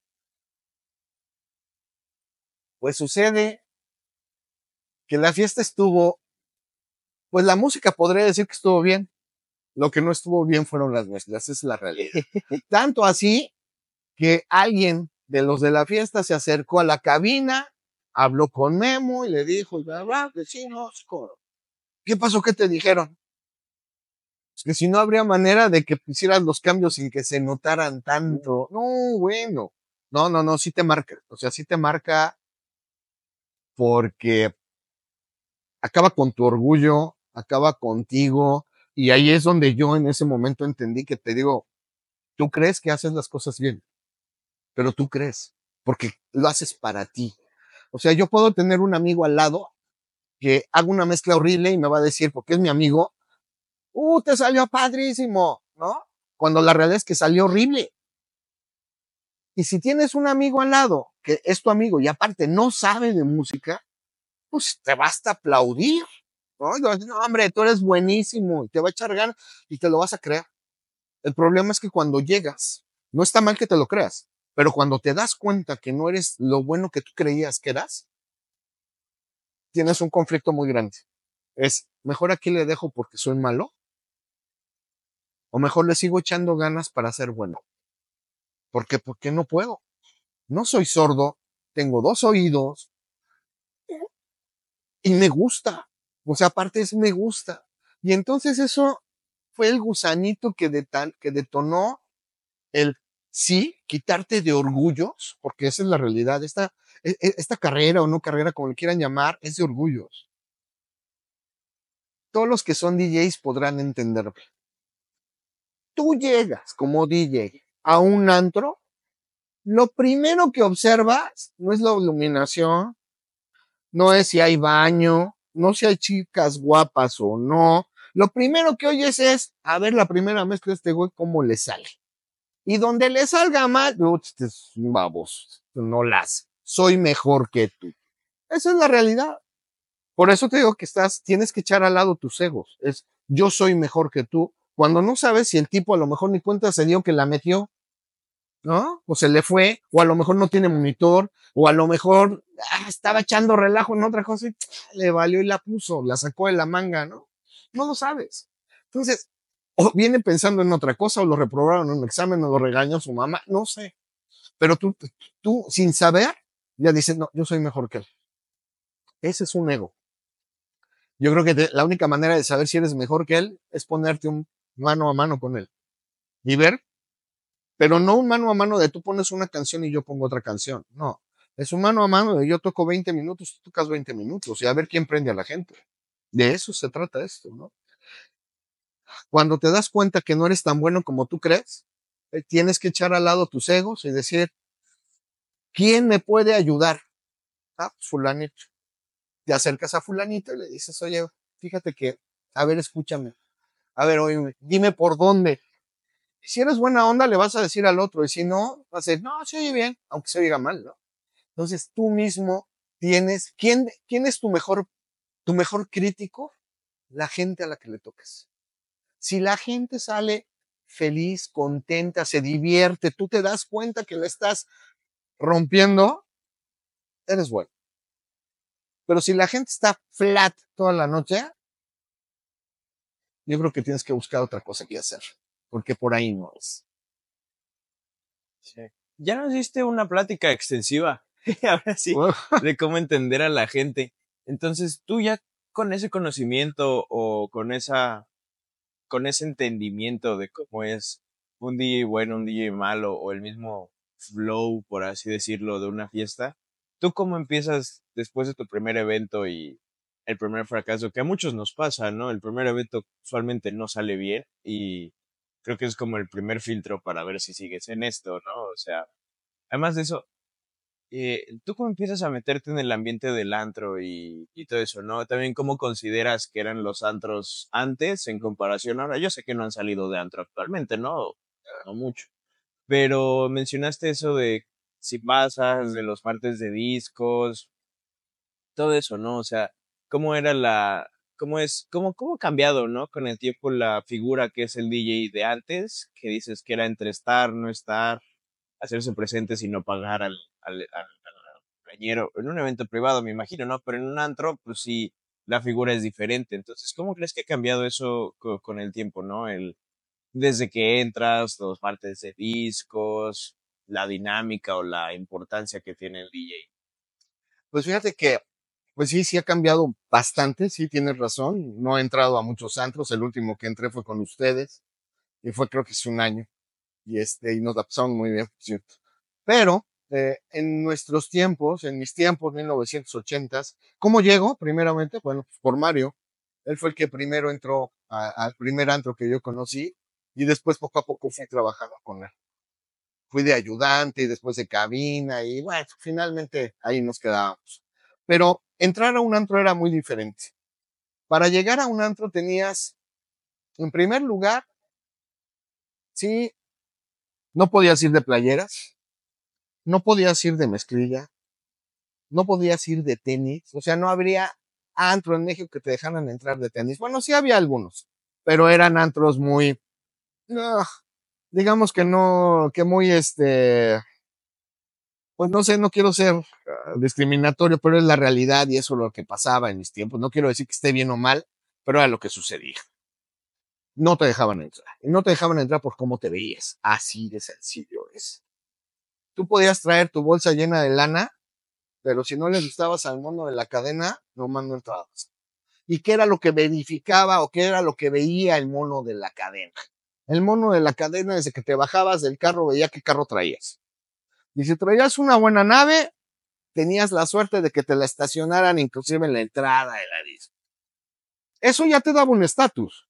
Speaker 3: Pues sucede que la fiesta estuvo, pues la música podría decir que estuvo bien. Lo que no estuvo bien fueron las mezclas, esa es la realidad. Tanto así que alguien de los de la fiesta se acercó a la cabina, habló con Memo y le dijo, vecinos, ¿qué pasó? ¿Qué te dijeron? Es que si no habría manera de que hicieras los cambios sin que se notaran tanto. No, bueno. No, no, no, sí te marca. O sea, sí te marca porque acaba con tu orgullo, acaba contigo, y ahí es donde yo en ese momento entendí que te digo, tú crees que haces las cosas bien, pero tú crees, porque lo haces para ti. O sea, yo puedo tener un amigo al lado que haga una mezcla horrible y me va a decir, porque es mi amigo, uh, te salió padrísimo, ¿no? Cuando la realidad es que salió horrible. Y si tienes un amigo al lado que es tu amigo y aparte no sabe de música, pues te basta aplaudir, ¿no? Y vas a decir, no, hombre, tú eres buenísimo, y te va a echar ganas y te lo vas a creer. El problema es que cuando llegas, no está mal que te lo creas, pero cuando te das cuenta que no eres lo bueno que tú creías que eras, tienes un conflicto muy grande. Es, mejor aquí le dejo porque soy malo, o mejor le sigo echando ganas para ser bueno. ¿Por qué? Porque no puedo. No soy sordo, tengo dos oídos y me gusta. O sea, aparte es me gusta. Y entonces eso fue el gusanito que, detan, que detonó el sí, quitarte de orgullos, porque esa es la realidad. Esta, e, e, esta carrera o no carrera, como le quieran llamar, es de orgullos. Todos los que son D Js podrán entenderme. Tú llegas como D J a un antro, lo primero que observas no es la iluminación, no es si hay baño, no si hay chicas guapas o no. Lo primero que oyes es, a ver la primera mezcla de este güey, cómo le sale. Y donde le salga mal, este es un baboso, no las. Soy mejor que tú. Esa es la realidad. Por eso te digo que estás, tienes que echar al lado tus egos. Es, yo soy mejor que tú. Cuando no sabes si el tipo a lo mejor ni cuenta se dio que la metió, ¿no? O se le fue, o a lo mejor no tiene monitor, o a lo mejor ah, estaba echando relajo en otra cosa y le valió y la puso, la sacó de la manga, ¿no? No lo sabes. Entonces, o viene pensando en otra cosa, o lo reprobaron en un examen, o lo regañó su mamá, no sé. Pero tú, tú, sin saber, ya dices, no, yo soy mejor que él. Ese es un ego. Yo creo que te, la única manera de saber si eres mejor que él es ponerte un mano a mano con él y ver, pero no un mano a mano de tú pones una canción y yo pongo otra canción. No, es un mano a mano de yo toco veinte minutos, tú tocas veinte minutos y a ver quién prende a la gente. De eso se trata esto, ¿no? Cuando te das cuenta que no eres tan bueno como tú crees, eh, tienes que echar al lado tus egos y decir, ¿quién me puede ayudar? Ah, pues fulanito. Te acercas a fulanito y le dices, oye, fíjate que, a ver, escúchame. A ver, oye, dime por dónde. Si eres buena onda, le vas a decir al otro. Y si no, vas a decir, no, se oye bien, aunque se oiga mal, ¿no? Entonces tú mismo tienes, ¿quién, quién es tu mejor, tu mejor crítico? La gente a la que le toques. Si la gente sale feliz, contenta, se divierte, tú te das cuenta que le estás rompiendo, eres bueno. Pero si la gente está flat toda la noche, yo creo que tienes que buscar otra cosa que hacer, porque por ahí no es.
Speaker 2: Sí. Ya nos diste una plática extensiva, ahora sí, de cómo entender a la gente. Entonces, tú ya con ese conocimiento o con esa, con ese entendimiento de cómo es un D J bueno, un D J malo o el mismo flow, por así decirlo, de una fiesta, ¿tú cómo empiezas después de tu primer evento y el primer fracaso? Que a muchos nos pasa, ¿no? El primer evento usualmente no sale bien y creo que es como el primer filtro para ver si sigues en esto, ¿no? O sea, además de eso, eh, ¿tú cómo empiezas a meterte en el ambiente del antro y, y todo eso, ¿no? También cómo consideras que eran los antros antes en comparación ahora. Yo sé que no han salido de antro actualmente, ¿no? No mucho. Pero mencionaste eso de si pasas, de los martes de discos, todo eso, ¿no? O sea, cómo era la, cómo es, cómo, cómo ha cambiado, ¿no? Con el tiempo la figura que es el D J de antes, que dices que era entre estar, no estar, hacerse presente sin no pagar al, al, al, al cañero, en un evento privado, me imagino, ¿no? Pero en un antro, pues sí, la figura es diferente. Entonces, ¿cómo crees que ha cambiado eso co- con el tiempo, ¿no? El, desde que entras, los martes de discos, la dinámica o la importancia que tiene el D J.
Speaker 3: Pues fíjate que, pues sí, sí ha cambiado bastante, sí tienes razón. No he entrado a muchos antros, el último que entré fue con ustedes y fue creo que es un año y este, y nos la pasamos muy bien, por cierto. Pero, eh, en nuestros tiempos, en mis tiempos, mil novecientos ochentas, ¿cómo llego? Primeramente, bueno, pues por Mario. Él fue el que primero entró a- al primer antro que yo conocí y después poco a poco fui trabajando con él. Fui de ayudante y después de cabina y bueno, finalmente ahí nos quedábamos. Pero entrar a un antro era muy diferente. Para llegar a un antro tenías, en primer lugar, sí, no podías ir de playeras, no podías ir de mezclilla, no podías ir de tenis, o sea, no habría antro en México que te dejaran entrar de tenis. Bueno, sí había algunos, pero eran antros muy, no, digamos que no, que muy este, pues no sé, no quiero ser uh, discriminatorio, pero es la realidad y eso es lo que pasaba en mis tiempos. No quiero decir que esté bien o mal, pero era lo que sucedía. No te dejaban entrar. Y no te dejaban entrar por cómo te veías. Así de sencillo es. Tú podías traer tu bolsa llena de lana, pero si no le gustabas al mono de la cadena, no no entrabas. ¿Y qué era lo que verificaba o qué era lo que veía el mono de la cadena? El mono de la cadena, desde que te bajabas del carro, veía qué carro traías. Y si traías una buena nave, tenías la suerte de que te la estacionaran inclusive en la entrada de la disco. Eso ya te daba un estatus.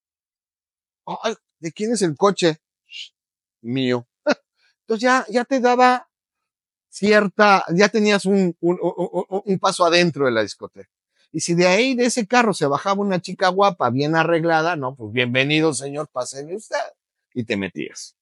Speaker 3: Ay, ¿de quién es el coche? Mío. Entonces ya, ya te daba cierta, ya tenías un, un, un, un paso adentro de la discoteca. Y si de ahí, de ese carro, se bajaba una chica guapa, bien arreglada, no, pues bienvenido, señor, pásele usted. Y te metías.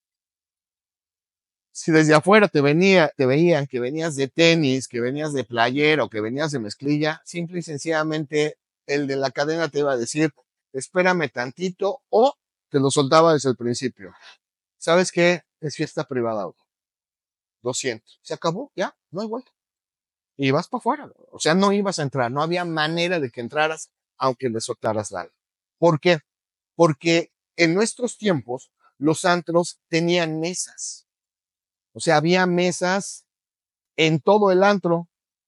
Speaker 3: Si desde afuera te venía, te veían que venías de tenis, que venías de playera o que venías de mezclilla, simple y sencillamente el de la cadena te iba a decir, espérame tantito, o te lo soltaba desde el principio. ¿Sabes qué? Es fiesta privada. doscientos. Se acabó, ya, no hay vuelta. Y vas para afuera. O sea, no ibas a entrar, no había manera de que entraras, aunque le soltaras la. ¿Por qué? Porque en nuestros tiempos los antros tenían mesas. O sea, había mesas en todo el antro.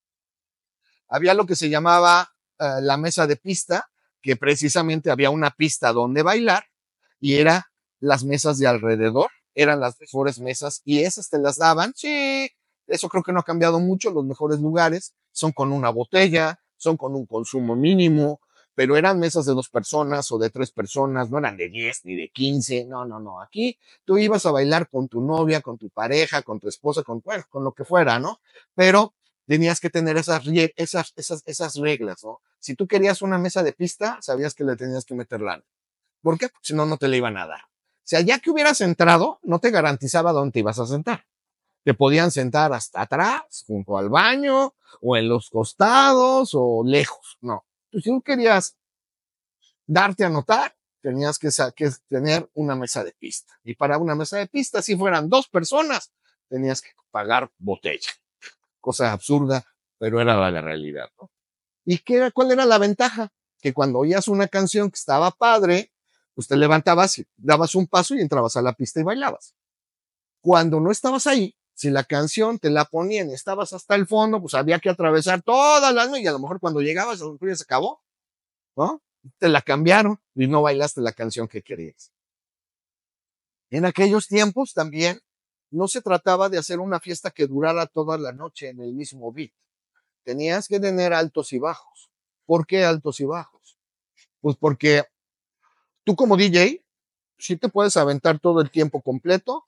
Speaker 3: Había lo que se llamaba uh, la mesa de pista, que precisamente había una pista donde bailar y era las mesas de alrededor, eran las mejores mesas y esas te las daban. Sí, eso creo que no ha cambiado mucho. Los mejores lugares son con una botella, son con un consumo mínimo, pero eran mesas de dos personas o de tres personas, no eran de diez ni de quince. No, no, no. Aquí tú ibas a bailar con tu novia, con tu pareja, con tu esposa, con, bueno, con lo que fuera, ¿no? Pero tenías que tener esas, esas, esas, esas reglas, ¿no? Si tú querías una mesa de pista, sabías que le tenías que meter lana. ¿Por qué? Porque si no, no te la iban a dar. O sea, ya que hubieras entrado, no te garantizaba dónde te ibas a sentar. Te podían sentar hasta atrás, junto al baño, o en los costados, o lejos. No. Tú, si tú querías darte a notar, tenías que, que tener una mesa de pista. Y para una mesa de pista, si fueran dos personas, tenías que pagar botella. Cosa absurda, pero era la realidad, ¿no? ¿Y qué, cuál era la ventaja? Que cuando oías una canción que estaba padre, pues te levantabas y dabas un paso y entrabas a la pista y bailabas. Cuando no estabas ahí, si la canción te la ponían y estabas hasta el fondo, pues había que atravesar toda la noche y a lo mejor cuando llegabas, a lo mejor ya se acabó, ¿no? Te la cambiaron y no bailaste la canción que querías. En aquellos tiempos también no se trataba de hacer una fiesta que durara toda la noche en el mismo beat. Tenías que tener altos y bajos. ¿Por qué altos y bajos? Pues porque tú como D J, sí te puedes aventar todo el tiempo completo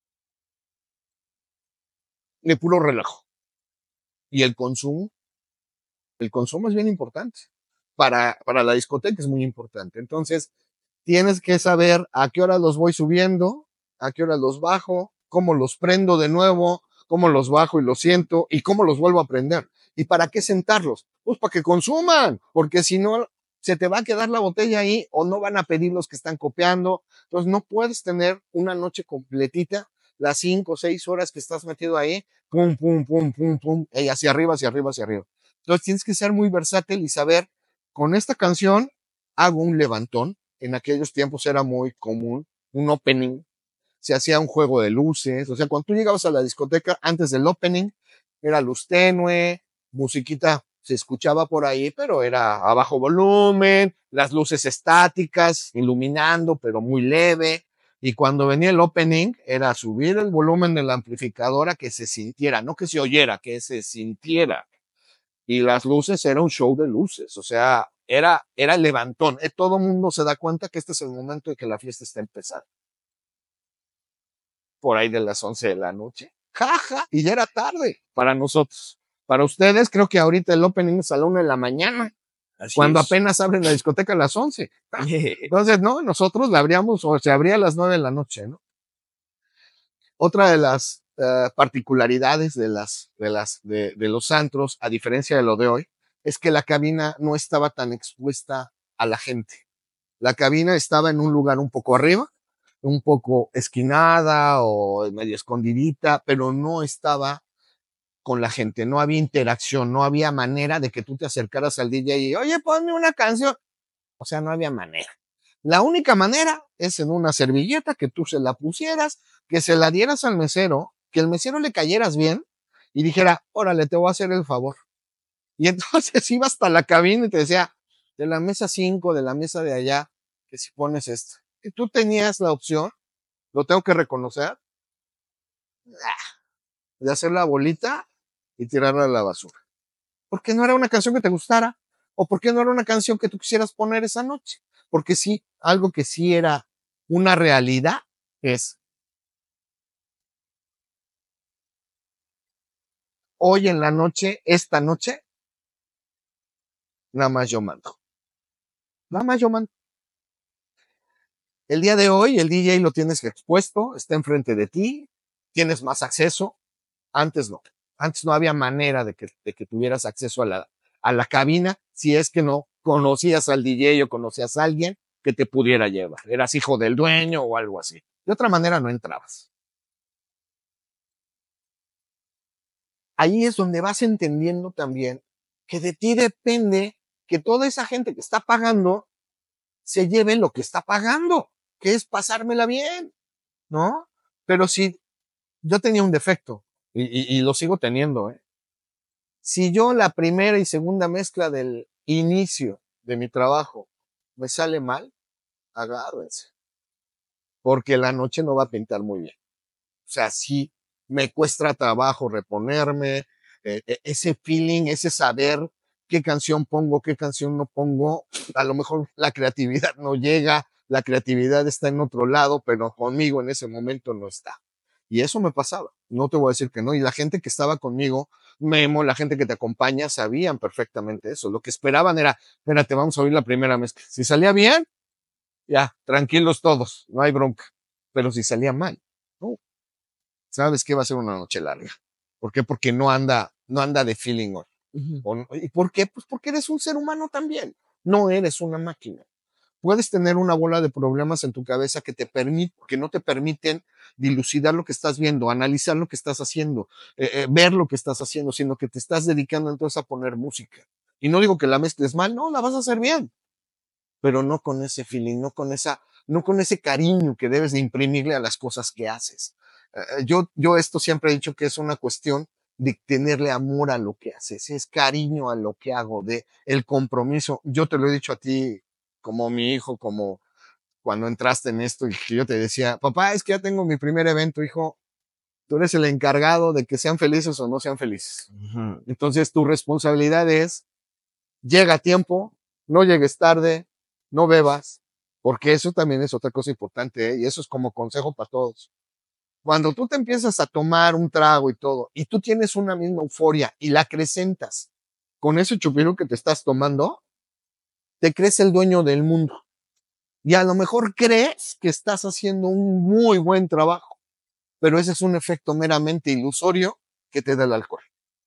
Speaker 3: de puro relajo. Y el consumo, el consumo es bien importante. Para, para la discoteca es muy importante. Entonces, tienes que saber a qué hora los voy subiendo, a qué hora los bajo, cómo los prendo de nuevo, cómo los bajo y los siento y cómo los vuelvo a prender. ¿Y para qué sentarlos? Pues para que consuman, porque si no, se te va a quedar la botella ahí o no van a pedir los que están copiando. Entonces no puedes tener una noche completita, las cinco o seis horas que estás metido ahí, pum, pum, pum, pum, pum, y hacia arriba, hacia arriba, hacia arriba. Entonces tienes que ser muy versátil y saber, con esta canción hago un levantón. En aquellos tiempos era muy común, un opening, se hacía un juego de luces, o sea, cuando tú llegabas a la discoteca antes del opening, era luz tenue, musiquita se escuchaba por ahí, pero era a bajo volumen, las luces estáticas, iluminando, pero muy leve, Y cuando venía el opening, era subir el volumen de la amplificadora que se sintiera, no que se oyera, que se sintiera. Y las luces era un show de luces, o sea, era, era el levantón. Eh, todo el mundo se da cuenta que este es el momento de que la fiesta está empezando. Por ahí de las once de la noche. Jaja, ja, y ya era tarde para nosotros. Para ustedes, creo que ahorita el opening es a la una de la mañana. Así cuando es. Apenas abren la discoteca a las once. Entonces, no, nosotros la abríamos, o se abría a las nueve de la noche, ¿no? Otra de las uh, particularidades de las, de las, de, de los antros, a diferencia de lo de hoy, es que la cabina no estaba tan expuesta a la gente. La cabina estaba en un lugar un poco arriba, un poco esquinada o medio escondidita, pero no estaba con la gente, no había interacción, no había manera de que tú te acercaras al D J y, oye, ponme una canción. O sea, no había manera. La única manera es en una servilleta que tú se la pusieras, que se la dieras al mesero, que el mesero le cayeras bien y dijera, órale, te voy a hacer el favor. Y entonces iba hasta la cabina y te decía, de la mesa cinco, de la mesa de allá, que si pones esto. Y tú tenías la opción, lo tengo que reconocer, de hacer la bolita y tirarla a la basura. Porque no era una canción que te gustara, o porque no era una canción que tú quisieras poner esa noche. Porque sí, algo que sí era una realidad es, hoy en la noche, esta noche, nada más yo mando. Nada más yo mando. El día de hoy, el D J lo tienes expuesto, está enfrente de ti, tienes más acceso. Antes no. Antes no había manera de que, de que tuvieras acceso a la, a la cabina si es que no conocías al D J o conocías a alguien que te pudiera llevar. Eras hijo del dueño o algo así. De otra manera no entrabas. Ahí es donde vas entendiendo también que de ti depende que toda esa gente que está pagando se lleve lo que está pagando, que es pasármela bien, ¿no? Pero si yo tenía un defecto y, y, y lo sigo teniendo, ¿eh? Si yo la primera y segunda mezcla del inicio de mi trabajo me sale mal, agárrense, porque la noche no va a pintar muy bien. O sea, sí me cuesta trabajo reponerme, eh, ese feeling, ese saber qué canción pongo, qué canción no pongo. A lo mejor la creatividad no llega, la creatividad está en otro lado, pero conmigo en ese momento no está. Y eso me pasaba, no te voy a decir que no. Y la gente que estaba conmigo, Memo, la gente que te acompaña, sabían perfectamente eso. Lo que esperaban era, espérate, vamos a oír la primera mezcla. Si salía bien, ya, tranquilos todos, no hay bronca. Pero si salía mal, no, sabes que va a ser una noche larga. ¿Por qué? Porque no anda, no anda de feeling hoy. Uh-huh. ¿Y por qué? Pues porque eres un ser humano también. No eres una máquina. Puedes tener una bola de problemas en tu cabeza que te permite, que no te permiten dilucidar lo que estás viendo, analizar lo que estás haciendo, eh, eh, ver lo que estás haciendo, sino que te estás dedicando entonces a poner música. Y no digo que la mezcles mal, no, la vas a hacer bien, pero no con ese feeling, no con esa, no con ese cariño que debes de imprimirle a las cosas que haces. Uh, yo, yo esto siempre he dicho que es una cuestión de tenerle amor a lo que haces, es cariño a lo que hago, de el compromiso. Yo te lo he dicho a ti como mi hijo, como cuando entraste en esto y que yo te decía, papá, es que ya tengo mi primer evento, hijo, tú eres el encargado de que sean felices o no sean felices. Uh-huh. Entonces tu responsabilidad es, llega a tiempo, no llegues tarde, no bebas, porque eso también es otra cosa importante, ¿eh? Y eso es como consejo para todos. Cuando tú te empiezas a tomar un trago y todo, y tú tienes una misma euforia y la acrecentas con ese chupirú que te estás tomando, te crees el dueño del mundo. Y a lo mejor crees que estás haciendo un muy buen trabajo, pero ese es un efecto meramente ilusorio que te da el alcohol.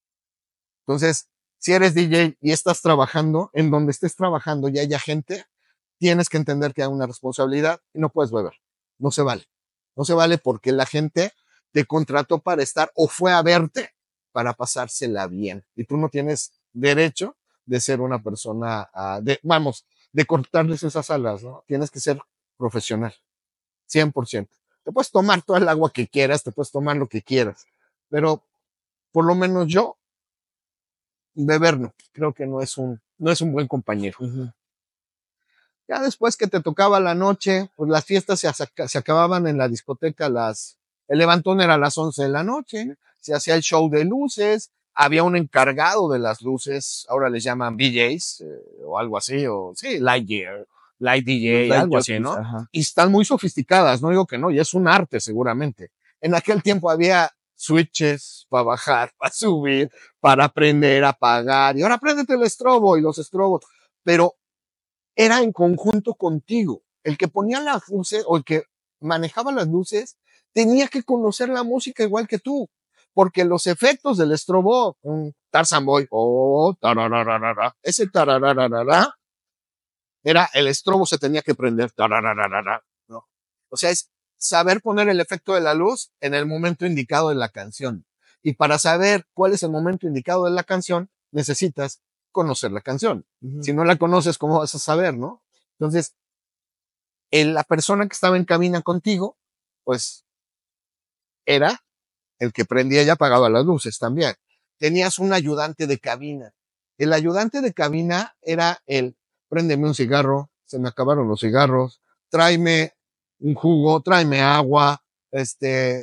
Speaker 3: Entonces, si eres D J y estás trabajando, en donde estés trabajando y haya gente, tienes que entender que hay una responsabilidad y no puedes beber. No se vale. No se vale porque la gente te contrató para estar o fue a verte para pasársela bien. Y tú no tienes derecho de ser una persona, uh, de, vamos, de cortarles esas alas, ¿no? Tienes que ser profesional, cien por ciento. Te puedes tomar todo el agua que quieras, te puedes tomar lo que quieras, pero por lo menos yo, beber no, creo que no es un, no es un buen compañero. Uh-huh. Ya después que te tocaba la noche, pues las fiestas se, se acababan en la discoteca, las, el levantón era a las once de la noche, se hacía el show de luces, había un encargado de las luces, ahora les llaman D Js, eh, o algo así, o sí, Light Gear, Light
Speaker 2: Los
Speaker 3: D J,
Speaker 2: light
Speaker 3: algo así,
Speaker 2: jockeys,
Speaker 3: ¿no?
Speaker 2: ajá.
Speaker 3: Y están muy sofisticadas, no digo que no, y es un arte seguramente. En aquel tiempo había switches para bajar, para subir, para aprender a apagar, y ahora préndete el estrobo y los estrobos, pero era en conjunto contigo. El que ponía las luces o el que manejaba las luces tenía que conocer la música igual que tú, porque los efectos del estrobo, un Tarzan Boy, oh, tarararara, ese tarararara, era el estrobo se tenía que prender, tarararara, ¿no? O sea, es saber poner el efecto de la luz en el momento indicado de la canción. Y para saber cuál es el momento indicado de la canción, necesitas conocer la canción.
Speaker 2: Ujú.
Speaker 3: Si no la conoces, ¿cómo vas a saber, no? Entonces, el, la persona que estaba en cabina contigo, pues, era el que prendía y apagaba las luces también. Tenías un ayudante de cabina. El ayudante de cabina era el, préndeme un cigarro, se me acabaron los cigarros, tráeme un jugo, tráeme agua, este,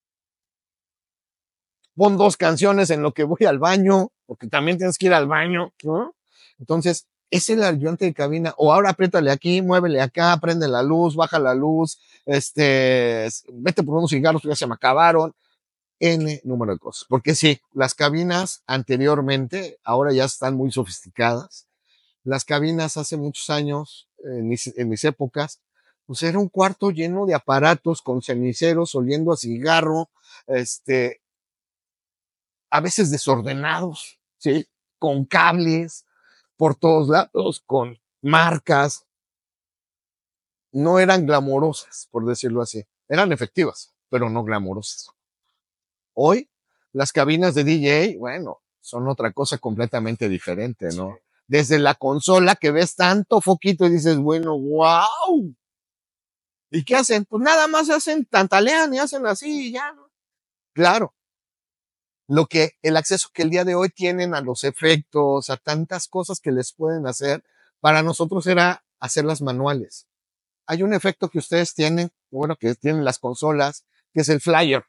Speaker 3: pon dos canciones en lo que voy al baño, porque también tienes que ir al baño, ¿no? Entonces, es el ayudante de cabina, o ahora apriétale aquí, muévele acá, prende la luz, baja la luz, este, vete por unos cigarros que ya se me acabaron, N número de cosas. Porque sí, las cabinas anteriormente, ahora ya están muy sofisticadas. Las cabinas hace muchos años, en mis, en mis épocas, pues era un cuarto lleno de aparatos con ceniceros, oliendo a cigarro, este, a veces desordenados, ¿sí? Con cables por todos lados, con marcas. No eran glamorosas, por decirlo así. Eran efectivas, pero no glamorosas. Hoy, las cabinas de D J, bueno, son otra cosa completamente diferente, ¿no? Sí. Desde la consola que ves tanto foquito y dices, bueno, wow. ¿Y qué hacen? Pues nada más hacen, tantalean y hacen así y ya, ¿no? Claro. Lo que, el acceso que el día de hoy tienen a los efectos, a tantas cosas que les pueden hacer, para nosotros era hacerlas manuales. Hay un efecto que ustedes tienen, bueno, que tienen las consolas, que es el flyer.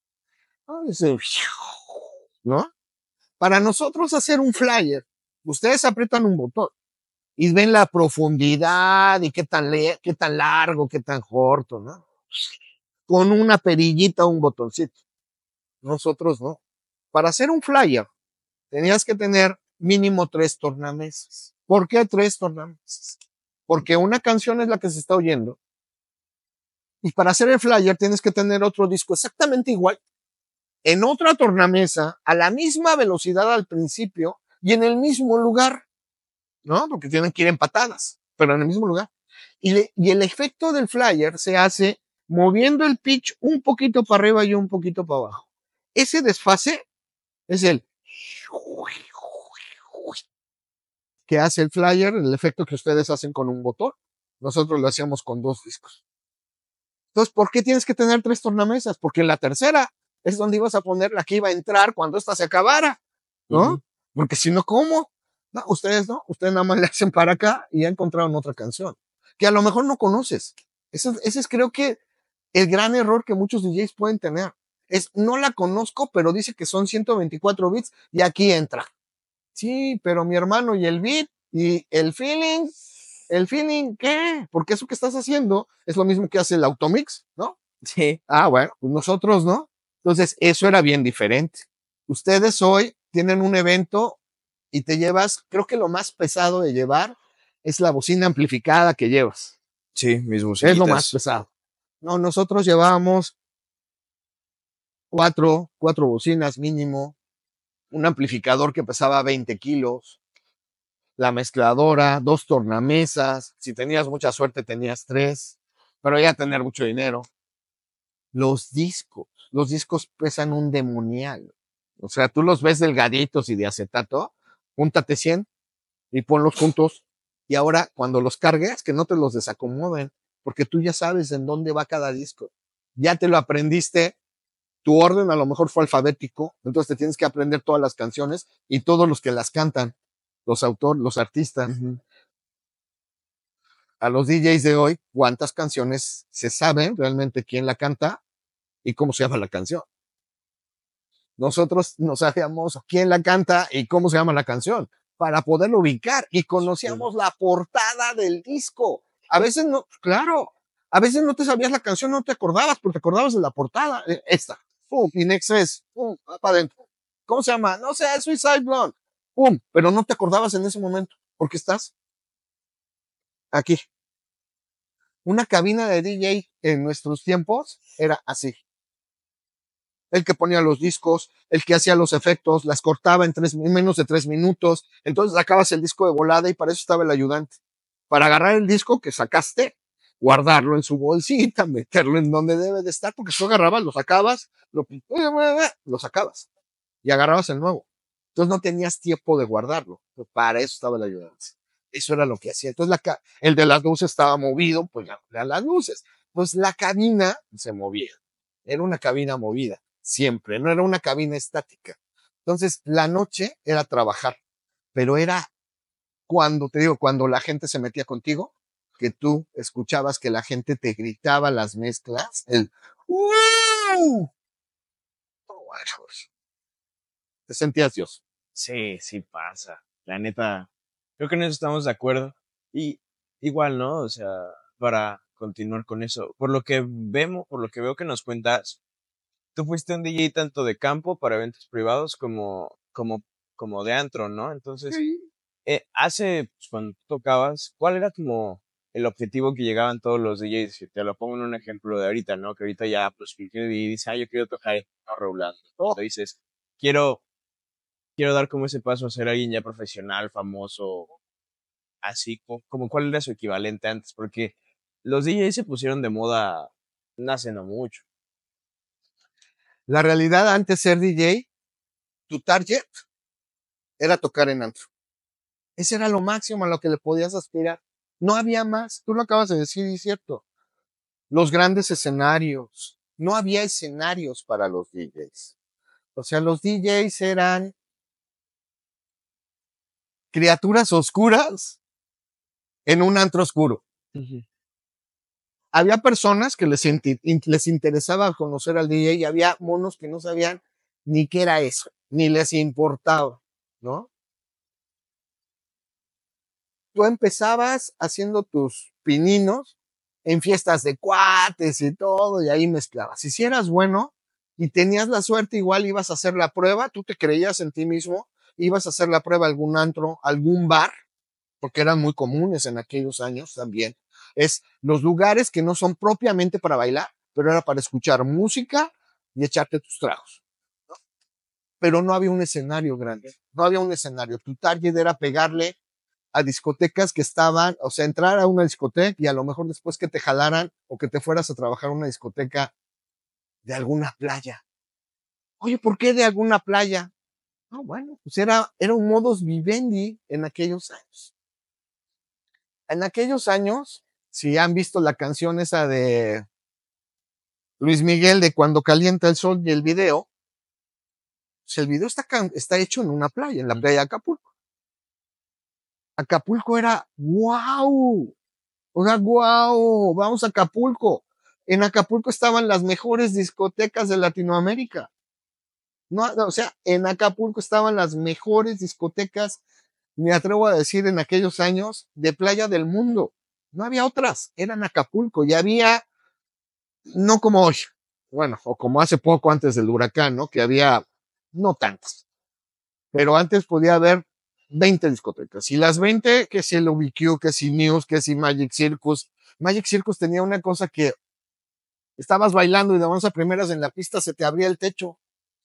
Speaker 3: ¿No? Para nosotros hacer un flyer, ustedes aprietan un botón y ven la profundidad y qué tan, le qué tan largo, qué tan corto, ¿no? Con una perillita, un botoncito. Nosotros no. Para hacer un flyer, tenías que tener mínimo tres tornamesas. ¿Por qué tres tornamesas? Porque una canción es la que se está oyendo. Y para hacer el flyer tienes que tener otro disco exactamente igual, en otra tornamesa, a la misma velocidad al principio y en el mismo lugar, ¿no? Porque tienen que ir empatadas, pero en el mismo lugar. Y, le, y el efecto del flyer se hace moviendo el pitch un poquito para arriba y un poquito para abajo. Ese desfase es el que hace el flyer, el efecto que ustedes hacen con un botón. Nosotros lo hacíamos con dos discos. Entonces, ¿por qué tienes que tener tres tornamesas? Porque en la tercera es donde ibas a poner la que iba a entrar cuando esta se acabara, ¿no? Uh-huh. Porque si no, ¿cómo? No, ustedes no, ustedes nada más le hacen para acá y ya encontraron otra canción, que a lo mejor no conoces. Ese, ese es creo que el gran error que muchos D Js pueden tener. Es, no la conozco, pero dice que son ciento veinticuatro bits y aquí entra. Sí, pero mi hermano, y el beat, y el feeling, el feeling, ¿qué? Porque eso que estás haciendo es lo mismo que hace el Automix, ¿no?
Speaker 2: Sí.
Speaker 3: Ah, bueno, pues nosotros, ¿no? Entonces, eso era bien diferente. Ustedes hoy tienen un evento y te llevas, creo que lo más pesado de llevar es la bocina amplificada que llevas.
Speaker 2: Sí, mis bocinitas.
Speaker 3: Es lo más pesado. No, nosotros llevábamos cuatro, cuatro bocinas mínimo, un amplificador que pesaba veinte kilos, la mezcladora, dos tornamesas, si tenías mucha suerte tenías tres, pero ya tener mucho dinero. Los discos, los discos pesan un demonial. O sea, tú los ves delgaditos y de acetato, júntate cien y ponlos juntos. Y ahora, cuando los cargues, que no te los desacomoden, porque tú ya sabes en dónde va cada disco. Ya te lo aprendiste, tu orden a lo mejor fue alfabético, entonces te tienes que aprender todas las canciones y todos los que las cantan, los autores, los artistas. Uh-huh. a los D Js de hoy cuántas canciones se saben realmente quién la canta y cómo se llama la canción. Nosotros no sabíamos quién la canta y cómo se llama la canción para poderlo ubicar y conocíamos sí. la portada del disco. A veces no, claro, a veces no te sabías la canción, no te acordabas, pero te acordabas de la portada. Esta, pum, In Excess, pum, para adentro. ¿Cómo se llama? No sé, Suicide Blonde, pum, pero no te acordabas en ese momento porque estás aquí. Una cabina de D J en nuestros tiempos era así. El que ponía los discos, el que hacía los efectos, las cortaba en, tres, en menos de tres minutos. Entonces sacabas el disco de volada y para eso estaba el ayudante. Para agarrar el disco que sacaste, guardarlo en su bolsita, meterlo en donde debe de estar, porque tú agarrabas, lo sacabas, lo, lo sacabas y agarrabas el nuevo. Entonces no tenías tiempo de guardarlo. Para eso estaba el ayudante. Eso era lo que hacía. Entonces la, el de las luces estaba movido, pues ya las luces. Pues la cabina se movía. Era una cabina movida. Siempre, no era una cabina estática. Entonces, la noche era trabajar, pero era cuando, te digo, cuando la gente se metía contigo, que tú escuchabas que la gente te gritaba las mezclas, el ¡wow! Te sentías Dios.
Speaker 2: Sí, sí pasa. La neta, creo que en eso estamos de acuerdo. Y igual, ¿no? O sea, para continuar con eso, por lo que vemos, por lo que veo que nos cuentas, tú fuiste un D J tanto de campo para eventos privados como, como, como de antro, ¿no? Entonces,
Speaker 3: Sí.
Speaker 2: eh, hace, pues, cuando tú tocabas, ¿cuál era como el objetivo que llegaban todos los D Js? Si te lo pongo en un ejemplo de ahorita, ¿no? Que ahorita ya, pues, cualquier D J dice, ah, yo quiero tocar Rolando.
Speaker 3: Oh.
Speaker 2: Tú dices, quiero, quiero dar como ese paso a ser alguien ya profesional, famoso, así, como, como cuál era su equivalente antes, porque los D Js se pusieron de moda no hace no mucho.
Speaker 3: La realidad, antes de ser D J, tu target era tocar en antro. Ese era lo máximo a lo que le podías aspirar. No había más. Tú lo acabas de decir, y es cierto. Los grandes escenarios. No había escenarios para los D Js. O sea, los D Js eran criaturas oscuras en un antro oscuro. Uh-huh. Había personas que les, les interesaba conocer al D J y había monos que no sabían ni qué era eso, ni les importaba, ¿no? Tú empezabas haciendo tus pininos en fiestas de cuates y todo, y ahí mezclabas. Si eras bueno y tenías la suerte, igual ibas a hacer la prueba, tú te creías en ti mismo, ibas a hacer la prueba a algún antro, algún bar, porque eran muy comunes en aquellos años también. Es los lugares que no son propiamente para bailar, pero era para escuchar música y echarte tus tragos, ¿no? Pero no había un escenario grande, no había un escenario. Tu target era pegarle a discotecas que estaban, o sea, entrar a una discoteca y a lo mejor después que te jalaran o que te fueras a trabajar a una discoteca de alguna playa. Oye, ¿por qué de alguna playa? No, bueno, pues era, era un modus vivendi en aquellos años. En aquellos años, si han visto la canción esa de Luis Miguel de Cuando calienta el sol y el video, pues el video está, está hecho en una playa, en la playa de Acapulco. Acapulco era wow, o sea, wow, vamos a Acapulco. En Acapulco estaban las mejores discotecas de Latinoamérica. No, no, o sea, en Acapulco estaban las mejores discotecas, me atrevo a decir, en aquellos años, de playa del mundo. No había otras, eran Acapulco y había, no como hoy, bueno, o como hace poco antes del huracán, ¿no? Que había, no tantas, pero antes podía haber veinte discotecas. Y las veinte, que si el U B Q, que si News, que si Magic Circus. Magic Circus tenía una cosa que estabas bailando y de buenas a primeras en la pista se te abría el techo.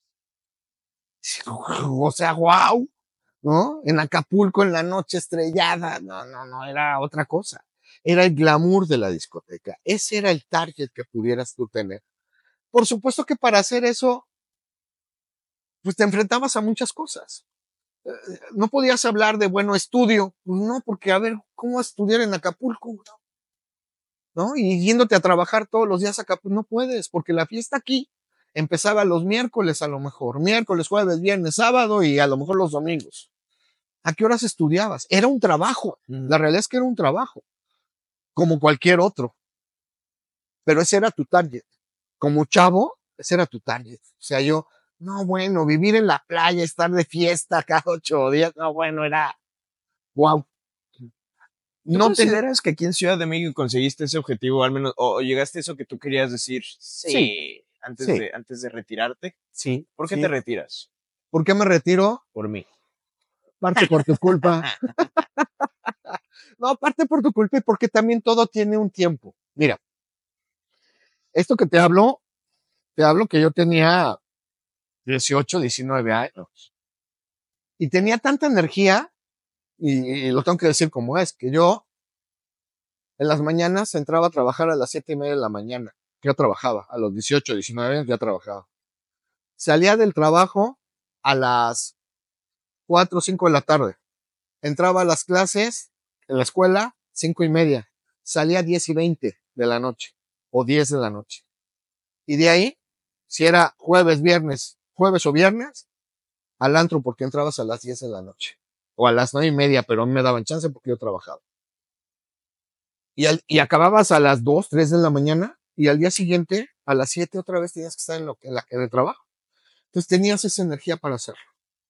Speaker 3: O sea, wow, ¿no? En Acapulco, en la noche estrellada. No, no, no, era otra cosa. Era el glamour de la discoteca. Ese era el target que pudieras tú tener. Por supuesto que para hacer eso, pues te enfrentabas a muchas cosas. No podías hablar de, bueno, estudio. Pues no, porque a ver, ¿cómo estudiar en Acapulco? ¿No? Y yéndote a trabajar todos los días a Acapulco, no puedes, porque la fiesta aquí empezaba los miércoles a lo mejor, miércoles, jueves, viernes, sábado y a lo mejor los domingos. ¿A qué horas estudiabas? Era un trabajo. Mm. La realidad es que era un trabajo. como cualquier otro, pero ese era tu target. Como chavo, ese era tu target. O sea, yo, no, bueno, vivir en la playa, estar de fiesta cada ocho días, no, bueno, era, wow.
Speaker 2: ¿Tú
Speaker 3: No ten,
Speaker 2: consideras que aquí en Ciudad de México conseguiste ese objetivo, al menos, o, o llegaste a eso que tú querías decir,
Speaker 3: sí,
Speaker 2: sí, antes
Speaker 3: sí,
Speaker 2: de, antes de retirarte?
Speaker 3: sí,
Speaker 2: ¿Por qué te
Speaker 3: sí.
Speaker 2: retiras?
Speaker 3: ¿Por qué me retiro?
Speaker 2: Por mí.
Speaker 3: Parte por tu culpa. No, parte por tu culpa y porque también todo tiene un tiempo. Mira, esto que te hablo, te hablo que yo tenía dieciocho, diecinueve años y tenía tanta energía, y, y lo tengo que decir como es, que yo en las mañanas entraba a trabajar a las siete y media de la mañana. Yo trabajaba, a los dieciocho, diecinueve años ya trabajaba. Salía del trabajo a las cuatro o cinco de la tarde. Entraba a las clases en la escuela, cinco y media. Salía diez y veinte de la noche o diez de la noche. Y de ahí, si era jueves, viernes, jueves o viernes, al antro porque entrabas a las diez de la noche. O a las nueve y media, pero me daban chance porque yo trabajaba. Y, al, y acababas a las dos, tres de la mañana y al día siguiente, a las siete otra vez tenías que estar en, lo, en, la, en el trabajo. Entonces tenías esa energía para hacerlo.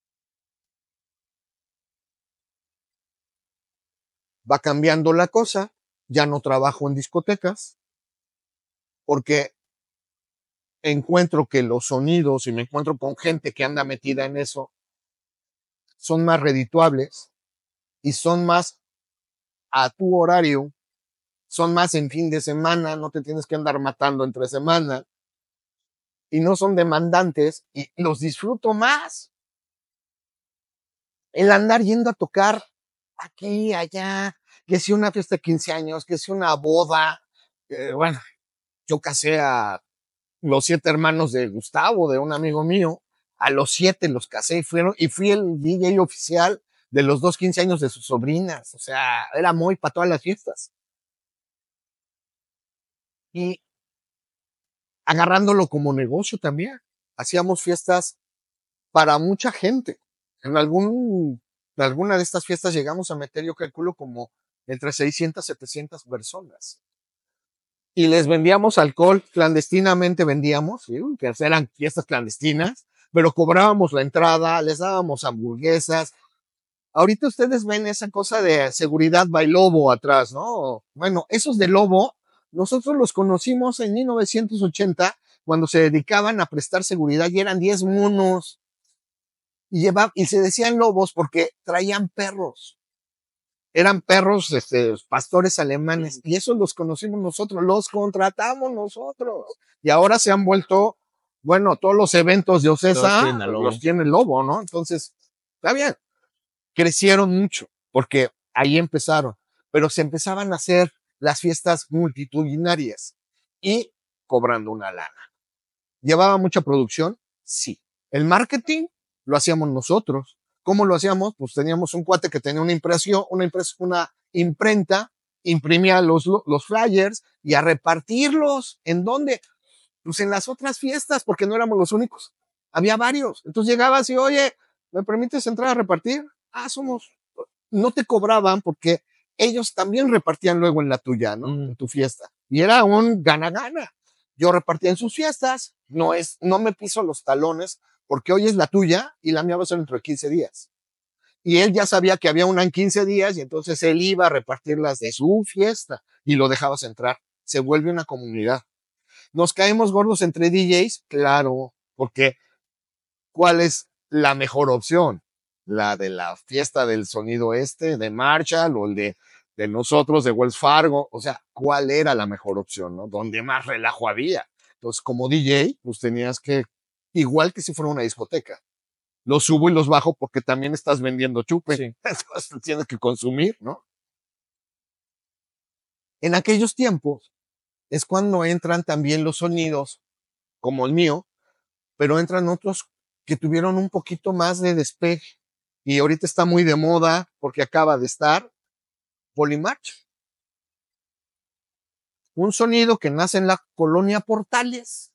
Speaker 3: Va cambiando la cosa, ya no trabajo en discotecas porque encuentro que los sonidos y me encuentro con gente que anda metida en eso son más redituables y son más a tu horario, son más en fin de semana, no te tienes que andar matando entre semana y no son demandantes y los disfruto más. El andar yendo a tocar aquí, allá, que si una fiesta de quince años, que si una boda, eh, bueno, yo casé a los siete hermanos de Gustavo, de un amigo mío, a los siete los casé y fueron, y fui el D J oficial de los dos quince años de sus sobrinas, o sea, era muy para todas las fiestas. Y agarrándolo como negocio también, hacíamos fiestas para mucha gente. En algún, en alguna de estas fiestas llegamos a meter, yo calculo, como entre seiscientas, setecientas personas. Y les vendíamos alcohol, clandestinamente vendíamos, ¿sí? Que eran fiestas clandestinas, pero cobrábamos la entrada, les dábamos hamburguesas. Ahorita ustedes ven esa cosa de seguridad by Lobo atrás, ¿no? Bueno, esos de Lobo, nosotros los conocimos en mil novecientos ochenta, cuando se dedicaban a prestar seguridad y eran diez monos. Y, llevaban, y se decían lobos porque traían perros. Eran perros, este, pastores alemanes, y esos los conocimos nosotros, los contratamos nosotros. Y ahora se han vuelto, bueno, todos los eventos de Ocesa los tiene el Lobo, ¿no? Entonces, está bien. Crecieron mucho, porque ahí empezaron, pero se empezaban a hacer las fiestas multitudinarias y cobrando una lana. ¿Llevaba mucha producción? Sí. El marketing lo hacíamos nosotros. ¿Cómo lo hacíamos? Pues teníamos un cuate que tenía una impresión, una, impres una imprenta, imprimía los, los flyers y a repartirlos. ¿En dónde? Pues en las otras fiestas, porque no éramos los únicos. Había varios. Entonces llegabas y, oye, ¿me permites entrar a repartir? Ah, somos. No te cobraban porque ellos también repartían luego en la tuya, ¿no? Mm. En tu fiesta. Y era un gana-gana. Yo repartía en sus fiestas, no es, no me piso los talones, porque hoy es la tuya y la mía va a ser dentro de quince días. Y él ya sabía que había una en quince días y entonces él iba a repartirlas de su fiesta y lo dejabas entrar. Se vuelve una comunidad. ¿Nos caemos gordos entre D Js? Claro, porque ¿cuál es la mejor opción? La de la fiesta del sonido este, de Marshall, o el de, de nosotros, de Wells Fargo. O sea, ¿cuál era la mejor opción, no? Donde más relajo había. Entonces, como D J, pues tenías que, igual que si fuera una discoteca, los subo y los bajo porque también estás vendiendo chupe. Sí. Entonces, tienes que consumir, ¿no? En aquellos tiempos es cuando entran también los sonidos, como el mío, pero entran otros que tuvieron un poquito más de despegue. Y ahorita está muy de moda porque acaba de estar Polymarch. Un sonido que nace en la colonia Portales.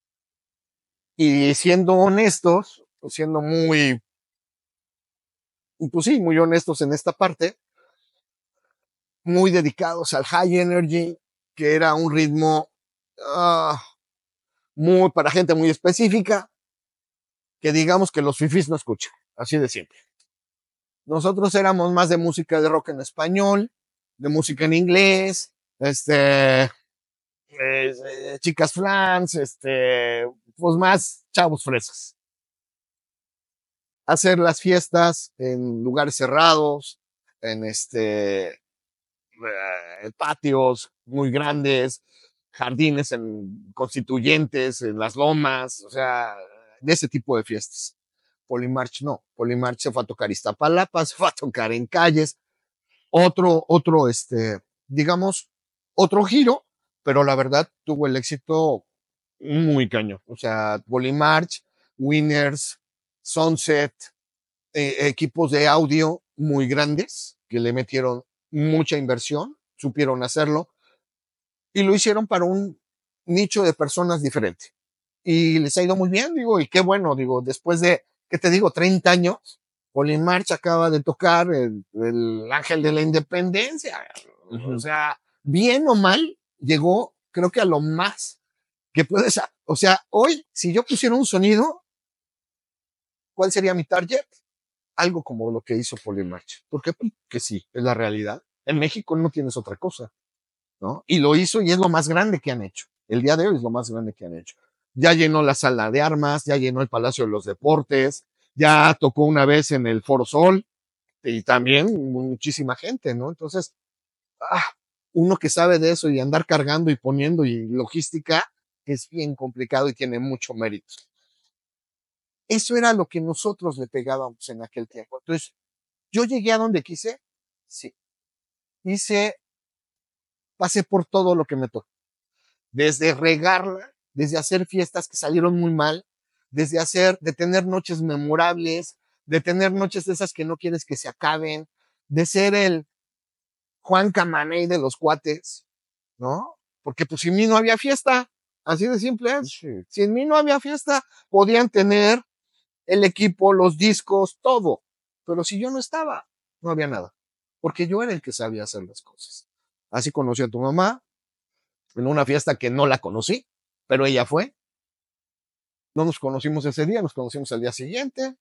Speaker 3: Y siendo honestos, siendo muy, pues sí, muy honestos en esta parte, muy dedicados al high energy, que era un ritmo uh, muy para gente muy específica, que digamos que los fifís no escuchan, así de simple. Nosotros éramos más de música de rock en español, de música en inglés, este, eh, chicas flans, este, pues más chavos fresas. Hacer las fiestas en lugares cerrados, en este, eh, patios muy grandes, jardines en constituyentes, en las lomas, o sea, de ese tipo de fiestas. Polymarch no, Polymarch se fue a tocar Iztapalapa, se fue a tocar en calles, otro, otro, este, digamos, otro giro, pero la verdad tuvo el éxito muy cañón. O sea, Polymarch, Winners, Sunset, eh, equipos de audio muy grandes que le metieron mucha inversión, supieron hacerlo y lo hicieron para un nicho de personas diferente. Y les ha ido muy bien, digo, y qué bueno, digo, después de, ¿qué te digo? treinta años, Polymarch acaba de tocar el, el Ángel de la Independencia. Uh-huh. O sea, bien o mal, llegó, creo que a lo más que puedes, o sea, hoy, si yo pusiera un sonido, ¿cuál sería mi target? Algo como lo que hizo Polymarch. ¿Por qué? Porque sí, es la realidad. En México no tienes otra cosa, ¿no? Y lo hizo y es lo más grande que han hecho. El día de hoy es lo más grande que han hecho. Ya llenó la sala de armas, ya llenó el Palacio de los Deportes, ya tocó una vez en el Foro Sol y también muchísima gente, ¿no? Entonces, ah, uno que sabe de eso y andar cargando y poniendo y logística es bien complicado y tiene mucho mérito. Eso era lo que nosotros le pegábamos en aquel tiempo. Entonces, yo llegué a donde quise, sí. Hice, pasé por todo lo que me tocó. Desde regarla, desde hacer fiestas que salieron muy mal, desde hacer, de tener noches memorables, de tener noches de esas que no quieres que se acaben, de ser el Juan Camaney de los cuates, ¿no? Porque pues sin mí no había fiesta, así de simple es. Sí. Sin mí no había fiesta, podían tener el equipo, los discos, todo. Pero si yo no estaba, no había nada. Porque yo era el que sabía hacer las cosas. Así conocí a tu mamá, en una fiesta que no la conocí, pero ella fue. No nos conocimos ese día, nos conocimos al día siguiente.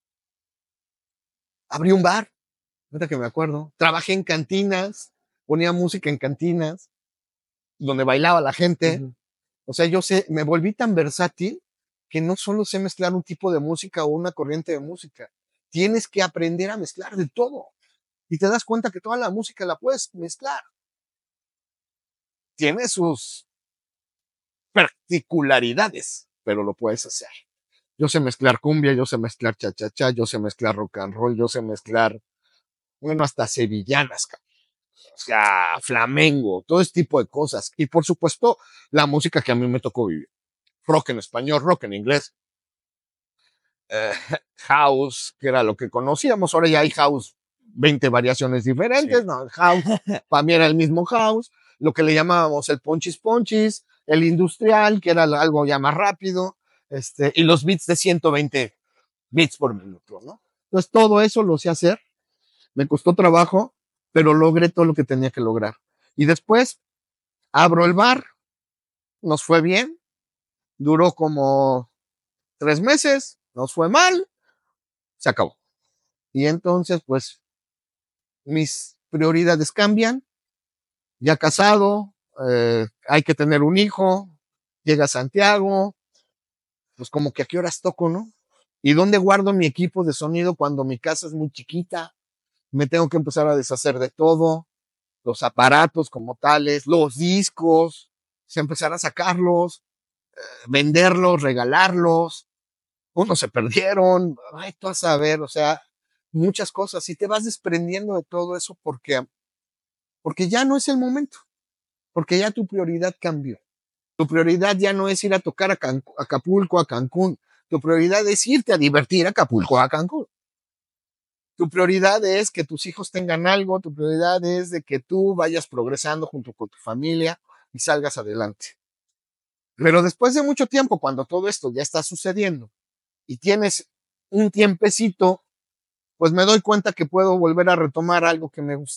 Speaker 3: Abrí un bar, ahorita que me acuerdo. Trabajé en cantinas, ponía música en cantinas, donde bailaba la gente. Uh-huh. O sea, yo sé, me volví tan versátil que no solo sé mezclar un tipo de música o una corriente de música. Tienes que aprender a mezclar de todo. Y te das cuenta que toda la música la puedes mezclar. Tiene sus particularidades, pero lo puedes hacer. Yo sé mezclar cumbia, yo sé mezclar cha-cha-cha, yo sé mezclar rock and roll, yo sé mezclar, bueno, hasta sevillanas, o sea, flamenco, todo ese tipo de cosas. Y por supuesto, la música que a mí me tocó vivir. Rock en español, rock en inglés. Eh, house, que era lo que conocíamos. Ahora ya hay house, veinte variaciones diferentes. Sí. No, house, para mí era el mismo house. Lo que le llamábamos el ponchis ponchis, el industrial, que era algo ya más rápido. Este, y los beats de ciento veinte beats por minuto, ¿no? Entonces todo eso lo sé hacer. Me costó trabajo, pero logré todo lo que tenía que lograr. Y después abro el bar, nos fue bien, duró como tres meses, nos fue mal, se acabó. Y entonces, pues, mis prioridades cambian, ya casado, eh, hay que tener un hijo, llega Santiago, pues como que a qué horas toco, ¿no? ¿Y dónde guardo mi equipo de sonido cuando mi casa es muy chiquita? Me tengo que empezar a deshacer de todo, los aparatos como tales, los discos, se empezar a sacarlos, eh, venderlos, regalarlos, unos se perdieron, ay, tú a saber, o sea, muchas cosas, y te vas desprendiendo de todo eso porque, porque ya no es el momento, porque ya tu prioridad cambió. Tu prioridad ya no es ir a tocar a, Can- a Acapulco, a Cancún. Tu prioridad es irte a divertir a Acapulco, a Cancún. Tu prioridad es que tus hijos tengan algo, tu prioridad es de que tú vayas progresando junto con tu familia y salgas adelante. Pero después de mucho tiempo, cuando todo esto ya está sucediendo y tienes un tiempecito, pues me doy cuenta que puedo volver a retomar algo que me gustaba.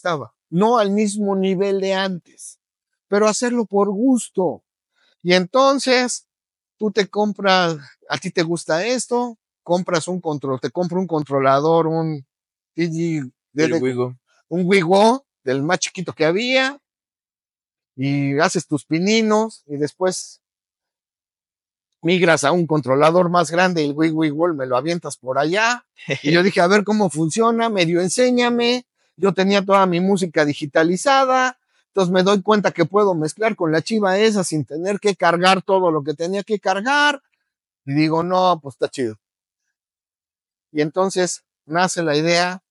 Speaker 3: no al mismo nivel de antes, pero hacerlo por gusto. Y entonces, tú te compras, a ti te gusta esto, compras un control, te compra un controlador, un D J,
Speaker 2: El
Speaker 3: de-
Speaker 2: Wigo.
Speaker 3: un Wigo, del más chiquito que había, y haces tus pininos, y después migras a un controlador más grande, el Wii Wii World, me lo avientas por allá. Y yo dije, a ver cómo funciona, medio enséñame. Yo tenía toda mi música digitalizada, entonces me doy cuenta que puedo mezclar con la chiva esa sin tener que cargar todo lo que tenía que cargar. Y digo, no, pues está chido. Y entonces nace la idea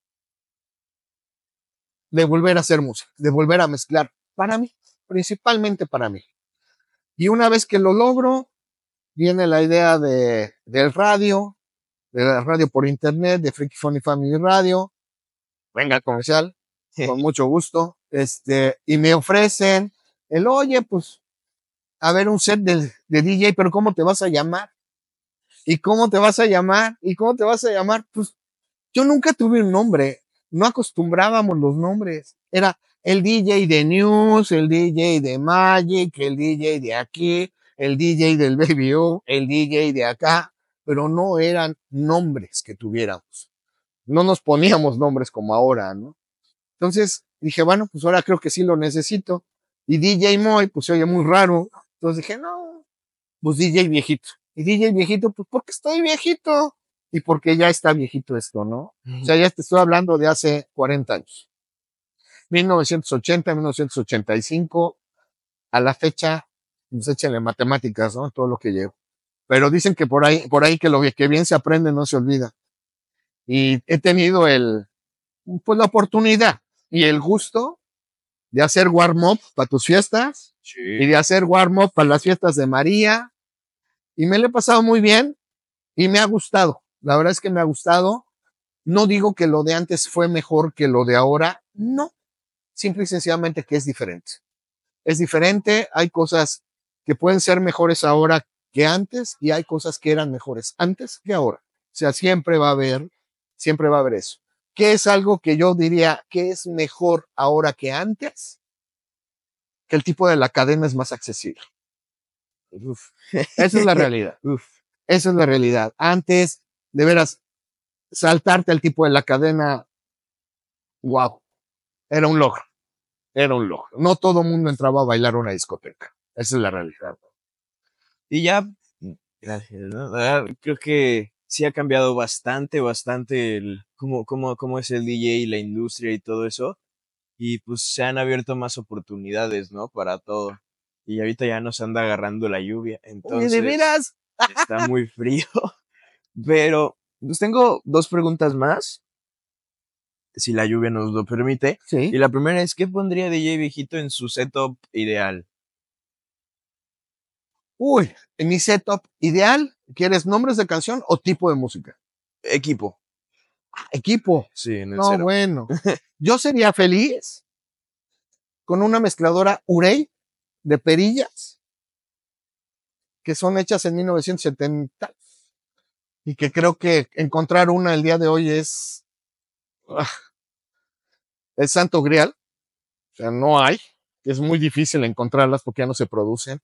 Speaker 3: de volver a hacer música, de volver a mezclar para mí, principalmente para mí. Y una vez que lo logro, viene la idea de, del radio, de la radio por internet, de Freaky Funny Family Radio. Venga, comercial, con mucho gusto. Este, y me ofrecen el, oye, pues, a ver un set de, de D J, pero ¿cómo te vas a llamar? ¿Y cómo te vas a llamar? ¿Y cómo te vas a llamar? Pues, yo nunca tuve un nombre. No acostumbrábamos los nombres. Era el D J de News, el D J de Magic, el D J de aquí, el D J del Baby O, el D J de acá, pero no eran nombres que tuviéramos. No nos poníamos nombres como ahora, ¿no? Entonces dije, bueno, pues ahora creo que sí lo necesito. Y D J Moy, pues se oye muy raro. Entonces dije, no, pues D J viejito. Y D J viejito, pues porque estoy viejito. Y porque ya está viejito esto, ¿no? O sea, ya te estoy hablando de hace cuarenta años. mil novecientos ochenta, mil novecientos ochenta y cinco, a la fecha, pues échenle matemáticas, ¿no? Todo lo que llevo. Pero dicen que por ahí, por ahí que lo que bien se aprende no se olvida. Y he tenido el, pues la oportunidad y el gusto de hacer warm-up para tus fiestas
Speaker 2: Sí.
Speaker 3: y de hacer warm-up para las fiestas de María. Y me lo he pasado muy bien y me ha gustado. La verdad es que me ha gustado. No digo que lo de antes fue mejor que lo de ahora. No. Simple y sencillamente que es diferente. Es diferente. Hay cosas que pueden ser mejores ahora que antes y hay cosas que eran mejores antes que ahora. O sea, siempre va a haber, siempre va a haber eso. ¿Qué es algo que yo diría que es mejor ahora que antes? Que el tipo de la cadena es más accesible. Uf. Esa es la realidad. Uf. Esa es la realidad. Antes, de veras, saltarte al tipo de la cadena, wow, era un logro. Era un logro. No todo el mundo entraba a bailar a una discoteca. Esa es la realidad.
Speaker 2: Y ya, gracias, ¿no? La verdad, creo que sí ha cambiado bastante, bastante el cómo, cómo, cómo es el D J y la industria y todo eso. Y pues se han abierto más oportunidades, ¿no? Para todo. Y ahorita ya nos anda agarrando la lluvia,
Speaker 3: Oye, ¿de
Speaker 2: entonces
Speaker 3: veras?
Speaker 2: está muy frío. Pero pues tengo dos preguntas más, si la lluvia nos lo permite.
Speaker 3: Sí.
Speaker 2: Y la primera es, ¿qué pondría D J viejito en su setup ideal?
Speaker 3: Uy, en mi setup ideal, ¿quieres nombres de canción o tipo de música?
Speaker 2: Equipo.
Speaker 3: Equipo.
Speaker 2: Sí, en el
Speaker 3: No,
Speaker 2: cero.
Speaker 3: bueno. Yo sería feliz con una mezcladora Urey de perillas que son hechas en mil novecientos setenta y que creo que encontrar una el día de hoy es ah, el santo grial. O sea, no hay. Es muy difícil encontrarlas porque ya no se producen.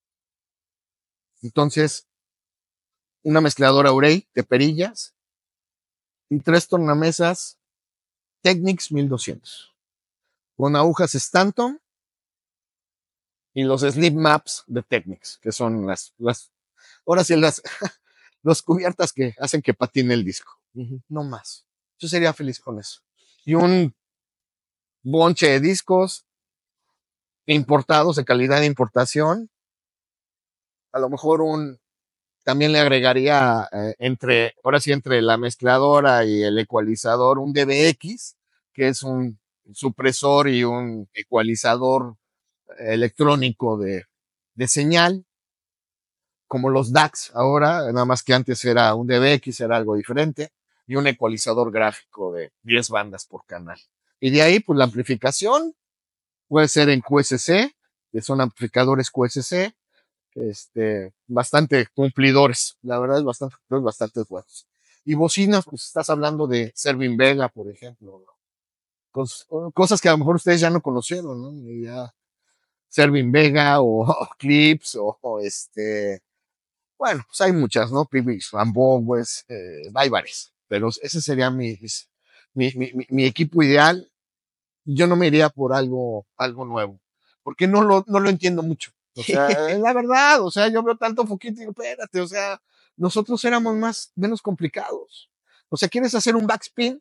Speaker 3: Entonces, una mezcladora Urey de perillas y tres tornamesas Technics mil doscientos con agujas Stanton y los Sleep Maps de Technics, que son las, las ahora sí, las, las cubiertas que hacen que patine el disco.
Speaker 2: Ujú.
Speaker 3: No más. Yo sería feliz con eso. Y un bonche de discos importados de calidad de importación. A lo mejor un, también le agregaría eh, entre, ahora sí, entre la mezcladora y el ecualizador, un D B X, que es un supresor y un ecualizador electrónico de, de señal, como los D A Cs ahora, nada más que antes era un D B X, era algo diferente, y un ecualizador gráfico de diez bandas por canal. Y de ahí, pues la amplificación puede ser en Q S C, que son amplificadores Q S C, este, bastante cumplidores, la verdad es bastante, bastante buenos. Y bocinas, pues estás hablando de Servin Vega, por ejemplo, cos- cosas que a lo mejor ustedes ya no conocieron, ¿no? Y ya Servin Vega o, o Clips o, o este, bueno, pues hay muchas, ¿no? Pibix, Rambo, pues, eh, hay varias, pero ese sería mi, mis- mi, mi, mi, mi equipo ideal. Yo no me iría por algo, algo nuevo, porque no lo, no lo entiendo mucho. O sea, es la verdad, o sea, yo veo tanto foquito y digo, espérate, o sea, nosotros éramos más, menos complicados. O sea, ¿quieres hacer un backspin?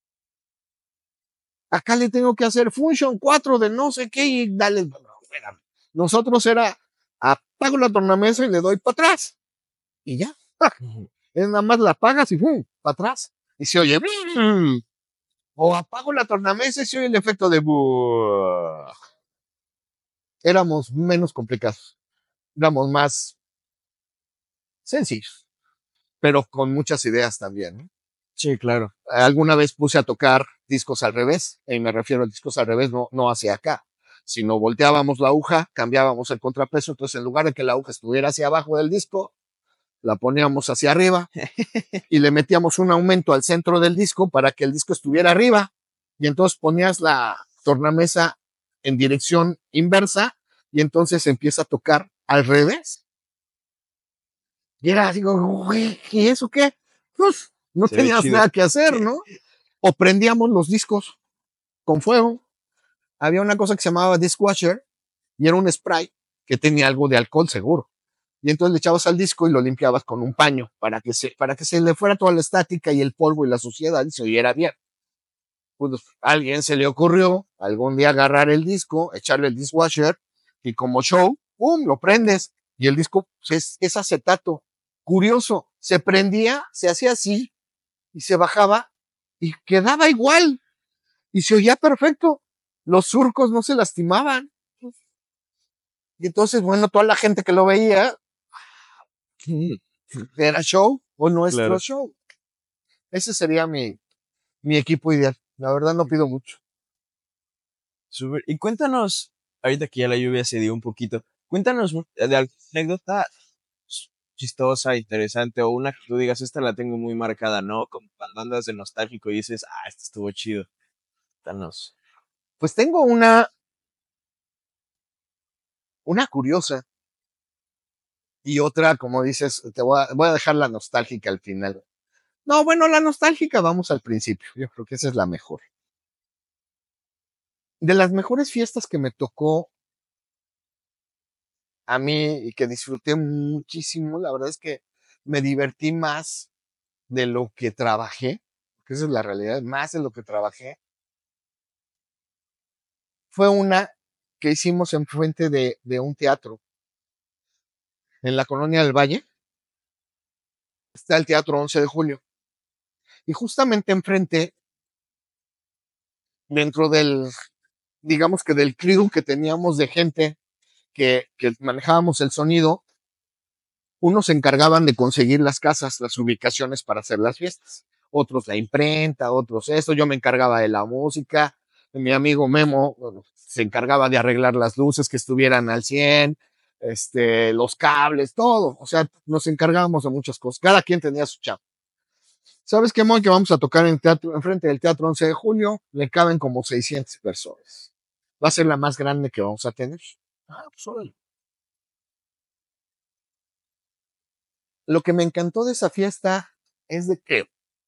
Speaker 3: Acá le tengo que hacer function cuatro de no sé qué y dale, no, espérame. Nosotros era, apago la tornamesa y le doy para atrás. Y ya. Es nada más la apagas y ¡pum! Para atrás. Y se oye, "Mm". O apago la tornamesa y se oye el efecto de "buh". Éramos menos complicados. Éramos más sencillos, pero con muchas ideas también, ¿no?
Speaker 2: Sí, claro.
Speaker 3: Alguna vez puse a tocar discos al revés, y me refiero a discos al revés, no, no hacia acá, sino volteábamos la aguja, cambiábamos el contrapeso, entonces en lugar de que la aguja estuviera hacia abajo del disco, la poníamos hacia arriba y le metíamos un aumento al centro del disco para que el disco estuviera arriba, y entonces ponías la tornamesa en dirección inversa y entonces empieza a tocar al revés. Y era, digo, güey, ¿y eso qué? Pues no
Speaker 2: Se ve
Speaker 3: tenías
Speaker 2: chido.
Speaker 3: nada que hacer, ¿no? O prendíamos los discos con fuego. Había una cosa que se llamaba dishwasher y era un spray que tenía algo de alcohol seguro. Y entonces le echabas al disco y lo limpiabas con un paño para que se, para que se le fuera toda la estática y el polvo y la suciedad y se oyera bien. Pues a alguien se le ocurrió algún día agarrar el disco, echarle el dishwasher y como show, ¡pum!, lo prendes y el disco es, es acetato. Curioso, se prendía, se hacía así y se bajaba y quedaba igual y se oía perfecto. Los surcos no se lastimaban. Y entonces, bueno, toda la gente que lo veía, era show o nuestro
Speaker 2: Claro.
Speaker 3: show. Ese sería mi, mi equipo ideal. La verdad no pido mucho.
Speaker 2: Súper. Y cuéntanos, ahorita que ya la lluvia se dio un poquito, cuéntanos un- de alguna anécdota chistosa, interesante, o una que tú digas, esta la tengo muy marcada, ¿no? Como cuando andas de nostálgico y dices, ah, esto estuvo chido. Cuéntanos.
Speaker 3: Pues tengo una, una curiosa y otra, como dices, te voy a, voy a dejar la nostálgica al final. No, bueno, la nostálgica vamos al principio. Yo creo que esa es la mejor. De las mejores fiestas que me tocó a mí y que disfruté muchísimo, la verdad es que me divertí más de lo que trabajé, que esa es la realidad, más de lo que trabajé, fue una que hicimos enfrente de, de un teatro en la colonia del Valle. Está el Teatro once de julio. Y justamente enfrente, dentro del, digamos que del crew que teníamos de gente que, que manejábamos el sonido, unos se encargaban de conseguir las casas, las ubicaciones para hacer las fiestas. Otros la imprenta, otros esto. Yo me encargaba de la música. Mi amigo Memo, bueno, se encargaba de arreglar las luces que estuvieran al cien, este, los cables, todo. O sea, nos encargábamos de muchas cosas. Cada quien tenía su chapa. ¿Sabes qué, Moy? Que vamos a tocar en teatro, enfrente del Teatro once de julio. Le caben como seiscientas personas. Va a ser la más grande que vamos a tener. Ah, pues órale. Lo que me encantó de esa fiesta es de que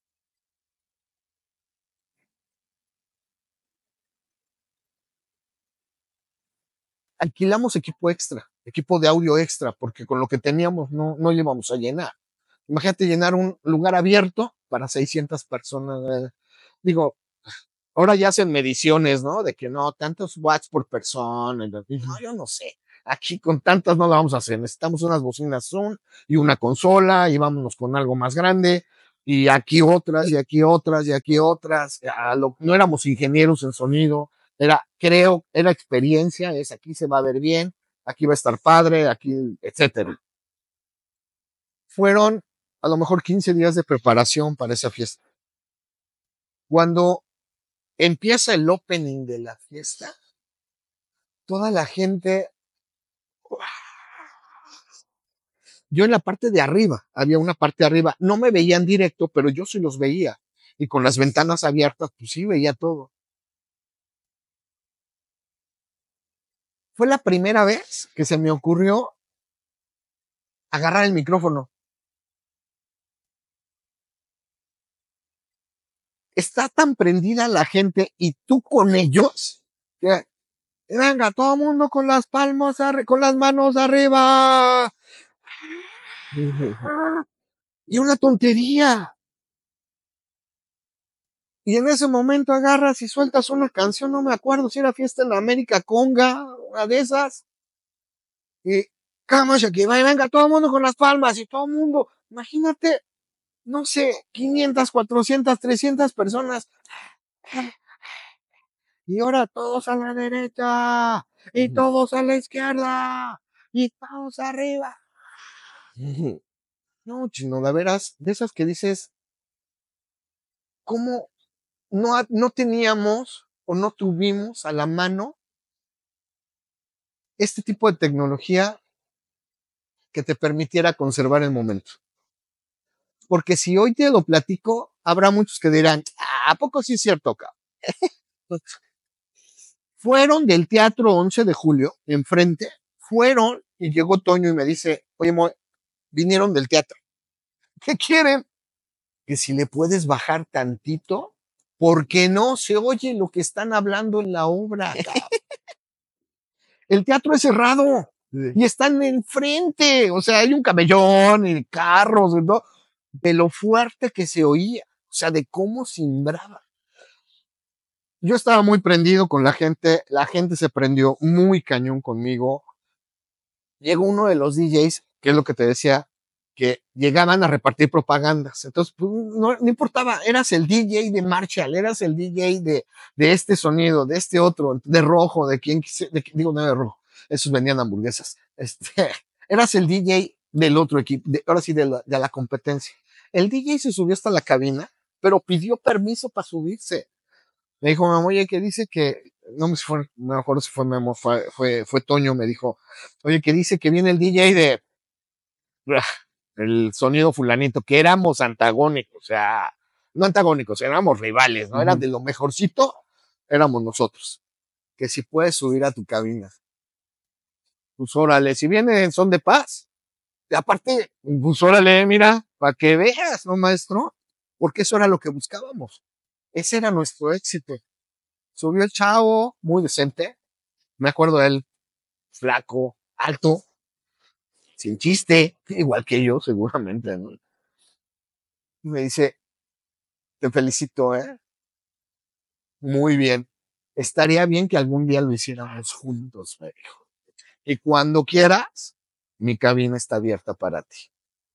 Speaker 3: alquilamos equipo extra, equipo de audio extra, porque con lo que teníamos no, no íbamos a llenar. Imagínate llenar un lugar abierto para seiscientas personas. eh. Digo, ahora ya hacen mediciones, ¿no? De que no, tantos watts por persona. No, yo no sé. Aquí con tantas no la vamos a hacer. Necesitamos unas bocinas Zoom y una consola y vámonos con algo más grande. Y aquí otras, y aquí otras, y aquí otras. A lo, no éramos ingenieros en sonido. Era, creo, era experiencia. Es aquí se va a ver bien, aquí va a estar padre, aquí, etcétera. Fueron a lo mejor quince días de preparación para esa fiesta. Cuando empieza el opening de la fiesta, toda la gente, yo en la parte de arriba, había una parte de arriba, no me veían directo, pero yo sí los veía. Y con las ventanas abiertas, pues sí veía todo. fue la primera vez que se me ocurrió agarrar el micrófono. Está tan prendida la gente y tú con ellos que venga, todo el mundo con las palmas, con las manos arriba. Y una tontería. Y en ese momento agarras y sueltas una canción, no me acuerdo si era Fiesta en la América Conga, una de esas. Y cámara, que va y venga, todo el mundo con las palmas y todo el mundo, imagínate, no sé, quinientas, cuatrocientas, trescientas personas. Y ahora todos a la derecha, y todos a la izquierda, y todos arriba. No, chino, la veras, de esas que dices, ¿cómo no, no teníamos o no tuvimos a la mano este tipo de tecnología que te permitiera conservar el momento? Porque si hoy te lo platico, habrá muchos que dirán, ah, ¿a poco sí es cierto, cabrón? Fueron del Teatro once de julio, enfrente, fueron, y llegó Toño y me dice, oye, Mo, vinieron del teatro. ¿Qué quieren? Que si le puedes bajar tantito, porque no se oye lo que están hablando en la obra, cabrón. El teatro es cerrado, sí, y están enfrente, o sea, hay un camellón y carros y todo, de lo fuerte que se oía, o sea, de cómo cimbraba. Yo estaba muy prendido con la gente, la gente se prendió muy cañón conmigo. Llegó uno de los D Js, que es lo que te decía, que llegaban a repartir propagandas. Entonces, pues, no, no importaba, eras el D J de Marshall, eras el D J de, de este sonido, de este otro, de rojo, de quien quise, de, digo, no de rojo, esos vendían hamburguesas. Este, eras el D J del otro equipo, de, ahora sí, de la, de la competencia. El D J se subió hasta la cabina, pero pidió permiso para subirse. Me dijo, mamá, oye, que dice que, no me fue, no me acuerdo si fue Memo, fue, fue, fue Toño, me dijo, oye, que dice que viene el D J de el sonido fulanito, que éramos antagónicos, o sea, no antagónicos, éramos rivales, ¿no? Uh-huh. Era de lo mejorcito, éramos nosotros. Que si puedes subir a tu cabina. Pues órale, si viene en son de paz, y aparte, pues órale, mira, para que veas, ¿no, maestro? Porque eso era lo que buscábamos. Ese era nuestro éxito. Subió el chavo, muy decente. Me acuerdo de él, flaco, alto, sin chiste, igual que yo, seguramente, ¿no? Me dice, te felicito, ¿eh? Muy bien. Estaría bien que algún día lo hiciéramos juntos, me dijo. Y cuando quieras, mi cabina está abierta para ti.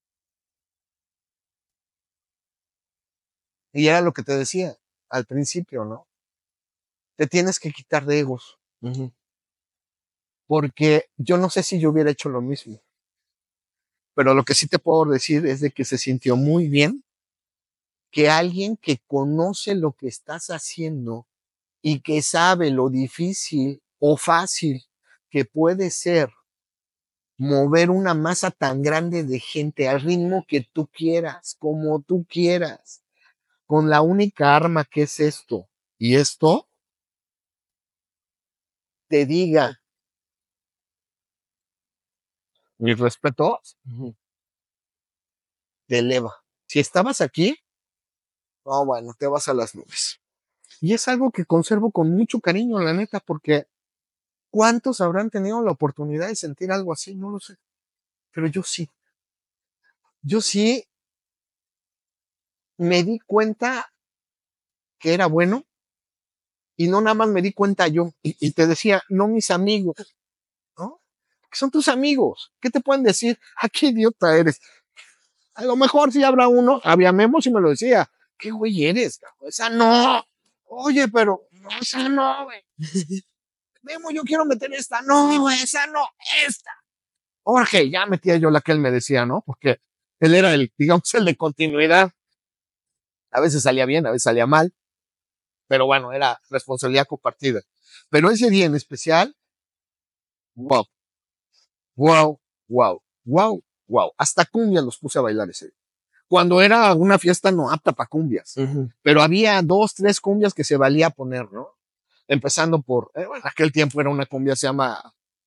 Speaker 3: Y era lo que te decía al principio, ¿no? Te tienes que quitar de egos. Uh-huh. Porque yo no sé si yo hubiera hecho lo mismo. Pero lo que sí te puedo decir es de que se sintió muy bien que alguien que conoce lo que estás haciendo y que sabe lo difícil o fácil que puede ser mover una masa tan grande de gente al ritmo que tú quieras, como tú quieras, con la única arma que es esto. Y esto te diga, mis respetos, uh-huh, te eleva. Si estabas aquí, oh, bueno, te vas a las nubes. Y es algo que conservo con mucho cariño, la neta, porque ¿cuántos habrán tenido la oportunidad de sentir algo así? No lo sé. Pero yo sí. Yo sí me di cuenta que era bueno y no nada más me di cuenta yo. Y, y te decía, no mis amigos, ¿no? Que son tus amigos. ¿Qué te pueden decir? ¿A qué idiota eres? A lo mejor sí habrá uno, había Memo si me lo decía. ¿Qué güey eres? Esa no. Oye, pero no, esa no, güey. Memo, yo quiero meter esta. No, esa no, esta. Jorge, ya metía yo la que él me decía, ¿no? Porque él era el, digamos, el de continuidad. A veces salía bien, a veces salía mal. Pero bueno, era responsabilidad compartida. Pero ese día en especial, wow, wow, wow, wow, wow. Hasta cumbias los puse a bailar ese día. Cuando era una fiesta no apta para cumbias. Uh-huh. Pero había dos, tres cumbias que se valía poner, ¿no? Empezando por, eh, bueno, aquel tiempo era una cumbia, se llama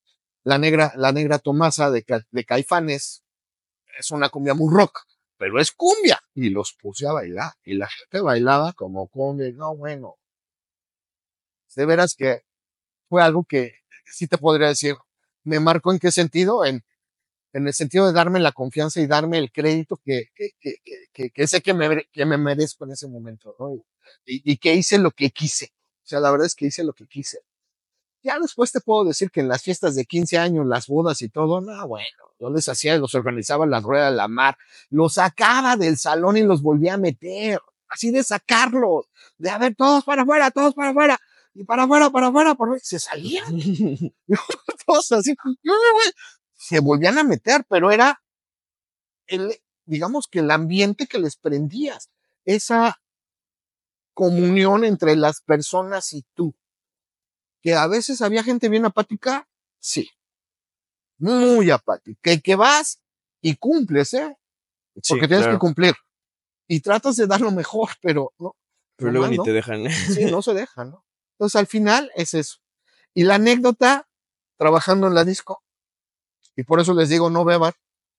Speaker 3: la negra, la negra Tomasa de, de Caifanes es una cumbia muy rock, pero es cumbia. Y los puse a bailar. Y la gente bailaba como cumbia. No, bueno. De veras que fue algo que sí te podría decir. ¿Me marcó en qué sentido? En, en el sentido de darme la confianza y darme el crédito que, que, que, que, que sé que me, que me merezco en ese momento, ¿no? Y, y que hice lo que quise. O sea, la verdad es que hice lo que quise. Ya después te puedo decir que en las fiestas de quince años, las bodas y todo, no, bueno, yo les hacía, los organizaba en la rueda de la mar, los sacaba del salón y los volvía a meter, así de sacarlos, de a ver, todos para afuera, todos para afuera, y para afuera, para afuera, para afuera, se salían, todos así, se volvían a meter, pero era el, digamos que el ambiente que les prendías, esa comunión entre las personas y tú. Que a veces había gente bien apática, sí, muy apática, que, que vas y cumples, ¿eh? Porque
Speaker 2: Sí,
Speaker 3: tienes que
Speaker 2: claro.
Speaker 3: cumplir. Y tratas de dar lo mejor, pero no,
Speaker 2: Pero luego
Speaker 3: nomás
Speaker 2: ni
Speaker 3: no.
Speaker 2: te dejan.
Speaker 3: Sí, no se deja, ¿no? Entonces al final es eso. Y la anécdota, trabajando en la disco, y por eso les digo, no beban.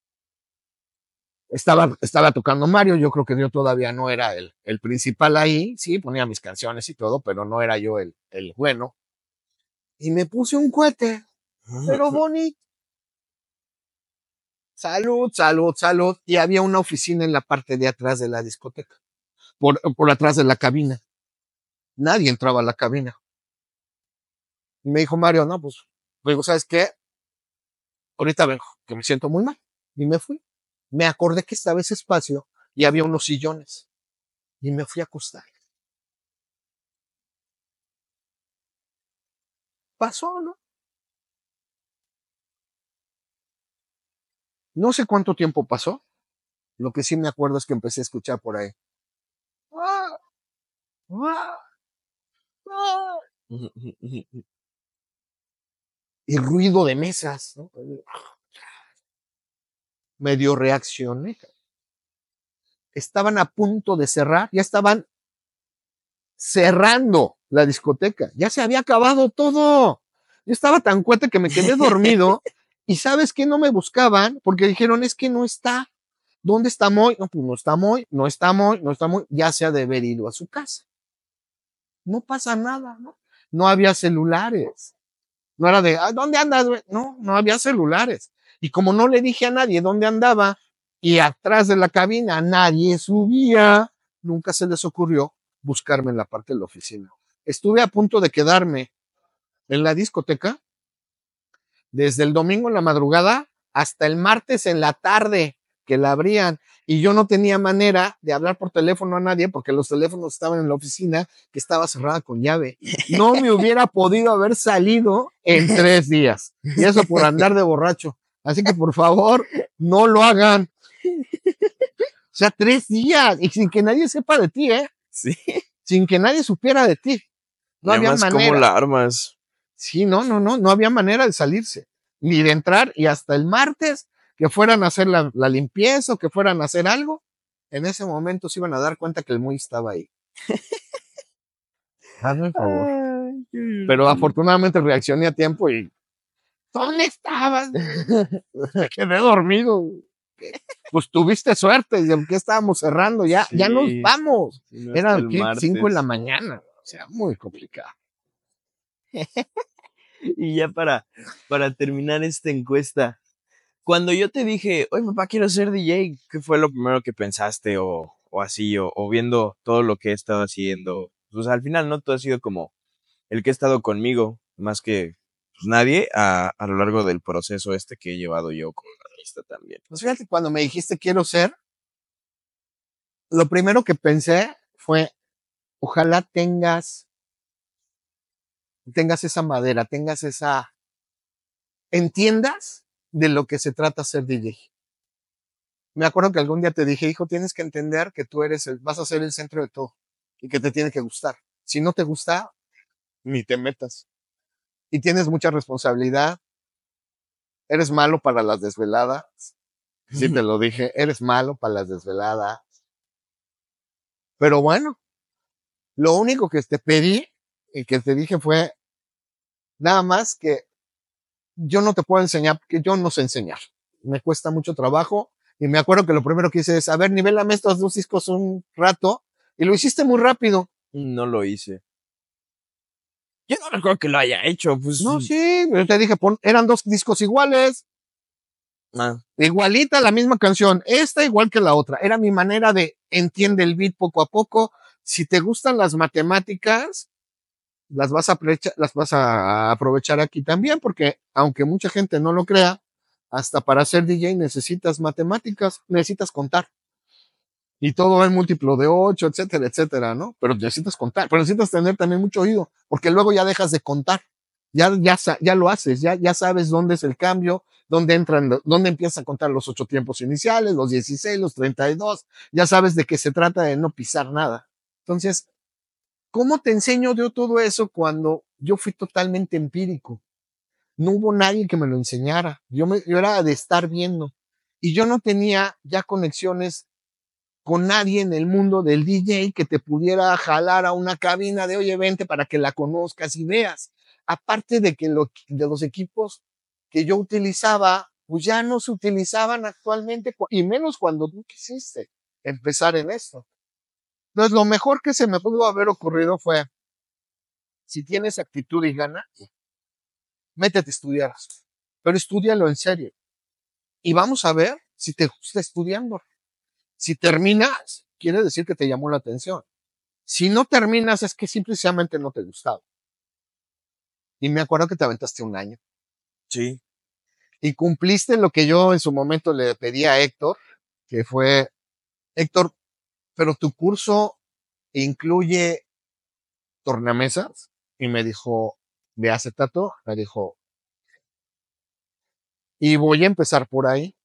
Speaker 3: Estaba, estaba tocando Mario, yo creo que yo todavía no era el, el principal ahí, sí, ponía mis canciones y todo, pero no era yo el, el bueno. Y me puse un cohete, pero bonito. Salud, salud, salud. Y había una oficina en la parte de atrás de la discoteca, por, por atrás de la cabina. Nadie entraba a la cabina. Y me dijo Mario, no, pues, digo, ¿sabes qué? Ahorita vengo, que me siento muy mal. Y me fui. Me acordé que estaba ese espacio y había unos sillones. Y me fui a acostar. Pasó, ¿no? No sé cuánto tiempo pasó. Lo que sí me acuerdo es que empecé a escuchar por ahí. ¡Ah! ¡Ah! ¡Ah! Y ruido de mesas, ¿no? Medio reaccioné. Estaban a punto de cerrar, ya estaban cerrando la discoteca, ya se había acabado todo. Yo estaba tan cuete que me quedé dormido y ¿sabes qué? No me buscaban porque dijeron, es que no está. ¿Dónde está Moy? No, pues no está Moy, no está Moy, no está Moy, ya se ha de haber ido a su casa. No pasa nada, ¿no? No había celulares. No era de, ¿dónde andas, güey? No, no había celulares. Y como no le dije a nadie dónde andaba y atrás de la cabina nadie subía, nunca se les ocurrió buscarme en la parte de la oficina. Estuve a punto de quedarme en la discoteca desde el domingo en la madrugada hasta el martes en la tarde que la abrían. Y yo no tenía manera de hablar por teléfono a nadie porque los teléfonos estaban en la oficina que estaba cerrada con llave. No me hubiera podido haber salido en tres días. Y eso por andar de borracho. Así que por favor, no lo hagan. O sea, tres días y sin que nadie sepa de ti, ¿eh?
Speaker 2: Sí.
Speaker 3: Sin que nadie supiera de ti. No
Speaker 2: Y
Speaker 3: había
Speaker 2: además,
Speaker 3: manera.
Speaker 2: ¿cómo la armas?
Speaker 3: Sí, no, no, no, no había manera de salirse, ni de entrar, y hasta el martes que fueran a hacer la, la limpieza o que fueran a hacer algo, en ese momento se iban a dar cuenta que el Muy estaba ahí. Hazme el favor.
Speaker 2: Ay, qué
Speaker 3: Pero
Speaker 2: divertido.
Speaker 3: afortunadamente reaccioné a tiempo y ¿dónde estabas? Me quedé dormido. Pues tuviste suerte, y aunque estábamos cerrando, ya, ya nos
Speaker 2: Sí.
Speaker 3: vamos.
Speaker 2: Sí, no, hasta
Speaker 3: Eran
Speaker 2: el
Speaker 3: ¿qué? cinco de la
Speaker 2: martes.
Speaker 3: mañana, o sea, muy complicado.
Speaker 2: Y ya para, para terminar esta encuesta, cuando yo te dije, oye papá, quiero ser D J, ¿qué fue lo primero que pensaste o, o así, o, o viendo todo lo que he estado haciendo? Pues al final, ¿no? Tú has sido como el que ha estado conmigo, más que pues, nadie, a, a lo largo del proceso este que he llevado yo con la lista también.
Speaker 3: Pues fíjate, cuando me dijiste quiero ser, lo primero que pensé fue, ojalá tengas, tengas esa madera, tengas esa, entiendas de lo que se trata ser D J. Me acuerdo que algún día te dije, hijo, tienes que entender que tú eres el, vas a ser el centro de todo y que te tiene que gustar. Si no te gusta, ni te metas. Y tienes mucha responsabilidad. Eres malo para las desveladas. Sí, te lo dije, eres malo para las desveladas. Pero bueno, lo único que te pedí y que te dije fue nada más que yo no te puedo enseñar, porque yo no sé enseñar. Me cuesta mucho trabajo. Y me acuerdo que lo primero que hice es, a ver, nivélame estos dos discos un rato. Y lo hiciste muy rápido.
Speaker 2: No lo hice. Yo no recuerdo que lo haya hecho, pues.
Speaker 3: No, sí, yo te dije, pon, eran dos discos iguales.
Speaker 2: Ah,
Speaker 3: Igualita la misma canción, esta igual que la otra. Era mi manera de entiende el beat poco a poco. Si te gustan las matemáticas, las vas a aprovechar, las vas a aprovechar aquí también, porque aunque mucha gente no lo crea, hasta para ser D J necesitas matemáticas, necesitas contar. Y todo va en múltiplo de ocho, etcétera, etcétera, ¿no? Pero necesitas contar, pero necesitas tener también mucho oído, porque luego ya dejas de contar. Ya, ya, ya lo haces, ya, ya sabes dónde es el cambio, dónde entran, dónde empiezan a contar los ocho tiempos iniciales, los dieciséis, los treinta y dos, ya sabes de qué se trata de no pisar nada. Entonces, ¿cómo te enseño yo todo eso cuando yo fui totalmente empírico? No hubo nadie que me lo enseñara. Yo, me, yo era de estar viendo. Y yo no tenía ya conexiones con nadie en el mundo del D J que te pudiera jalar a una cabina de, oye, vente para que la conozcas y veas. Aparte de que lo, de los equipos que yo utilizaba, pues ya no se utilizaban actualmente, y menos cuando tú quisiste empezar en esto. Entonces, lo mejor que se me pudo haber ocurrido fue, si tienes actitud y gana, métete a estudiar, pero estudialo en serio. Y vamos a ver si te gusta estudiando. Si terminas, quiere decir que te llamó la atención. Si no terminas, es que simplemente no te gustaba. Y me acuerdo que te aventaste un año.
Speaker 2: sí.
Speaker 3: Y cumpliste lo que yo en su momento le pedí a Héctor, que fue, Héctor, pero tu curso incluye tornamesas. Y me dijo, de acetato, me dijo, y voy a empezar por ahí.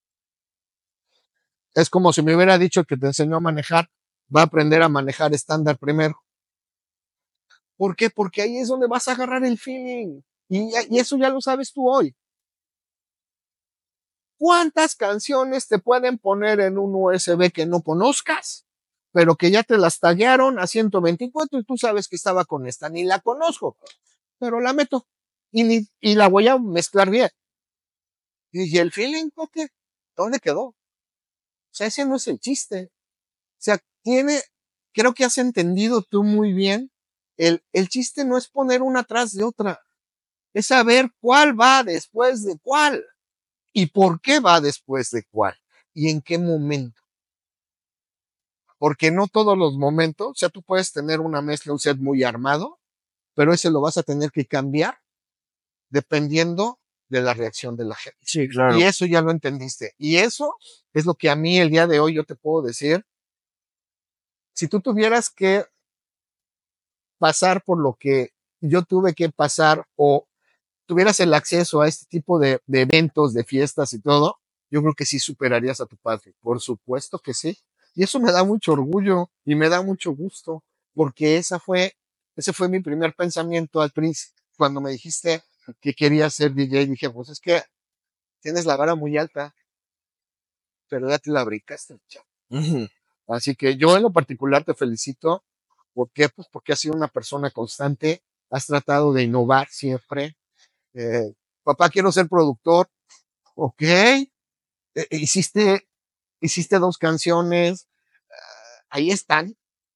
Speaker 3: Es como si me hubiera dicho que te enseñó a manejar, va a aprender a manejar estándar primero. ¿Por qué? Porque ahí es donde vas a agarrar el feeling. Y, y eso ya lo sabes tú hoy. ¿Cuántas canciones te pueden poner en un U S B que no conozcas, pero que ya te las taguearon a ciento veinticuatro y tú sabes que estaba con esta? Ni la conozco, pero la meto y, ni, y la voy a mezclar bien. Y el feeling, ¿qué? ¿Dónde quedó? O sea, ese no es el chiste. O sea, tiene, creo que has entendido tú muy bien, el, el chiste no es poner una atrás de otra, es saber cuál va después de cuál y por qué va después de cuál y en qué momento. Porque no todos los momentos, o sea, tú puedes tener una mezcla, un set muy armado, pero ese lo vas a tener que cambiar dependiendo de la reacción de la gente.
Speaker 2: Sí, claro.
Speaker 3: Y eso ya lo entendiste. Y eso es lo que a mí el día de hoy yo te puedo decir. Si tú tuvieras que pasar por lo que yo tuve que pasar o tuvieras el acceso a este tipo de, de eventos, de fiestas y todo, yo creo que sí superarías a tu padre. Por supuesto que sí. Y eso me da mucho orgullo y me da mucho gusto, porque esa fue, ese fue mi primer pensamiento al principio. Cuando me dijiste que quería ser D J, dije, pues es que tienes la vara muy alta, pero ya te la brincaste.
Speaker 2: Ujú.
Speaker 3: Así que yo en lo particular te felicito. ¿Por qué? Pues porque has sido una persona constante, has tratado de innovar siempre. Eh, papá, quiero ser productor. Ok. Eh, hiciste, hiciste dos canciones. Uh, ahí están.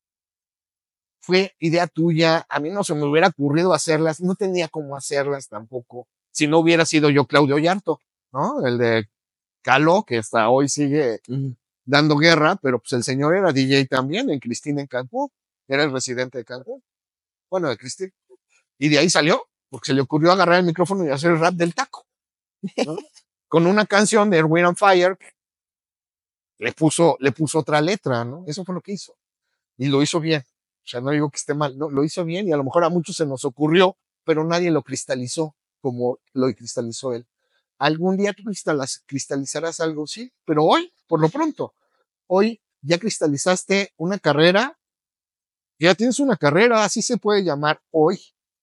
Speaker 3: Fue idea tuya. A mí no se me hubiera ocurrido hacerlas. No tenía cómo hacerlas tampoco. Si no hubiera sido yo Claudio Yarto, ¿no? El de Calo, que hasta hoy sigue
Speaker 2: Ujú.
Speaker 3: dando guerra, pero pues el señor era D J también en Cristina en Cancún. Era el residente de Cancún. Bueno, de Cristina. Y de ahí salió, porque se le ocurrió agarrar el micrófono y hacer el rap del taco, ¿no? Con una canción de Erwin and Fire, le puso, le puso otra letra, ¿no? Eso fue lo que hizo. Y lo hizo bien. O sea, no digo que esté mal, no, lo hizo bien y a lo mejor a muchos se nos ocurrió, pero nadie lo cristalizó como lo cristalizó él. Algún día tú cristalizarás algo, sí, pero hoy, por lo pronto, hoy ya cristalizaste una carrera, ya tienes una carrera, así se puede llamar hoy.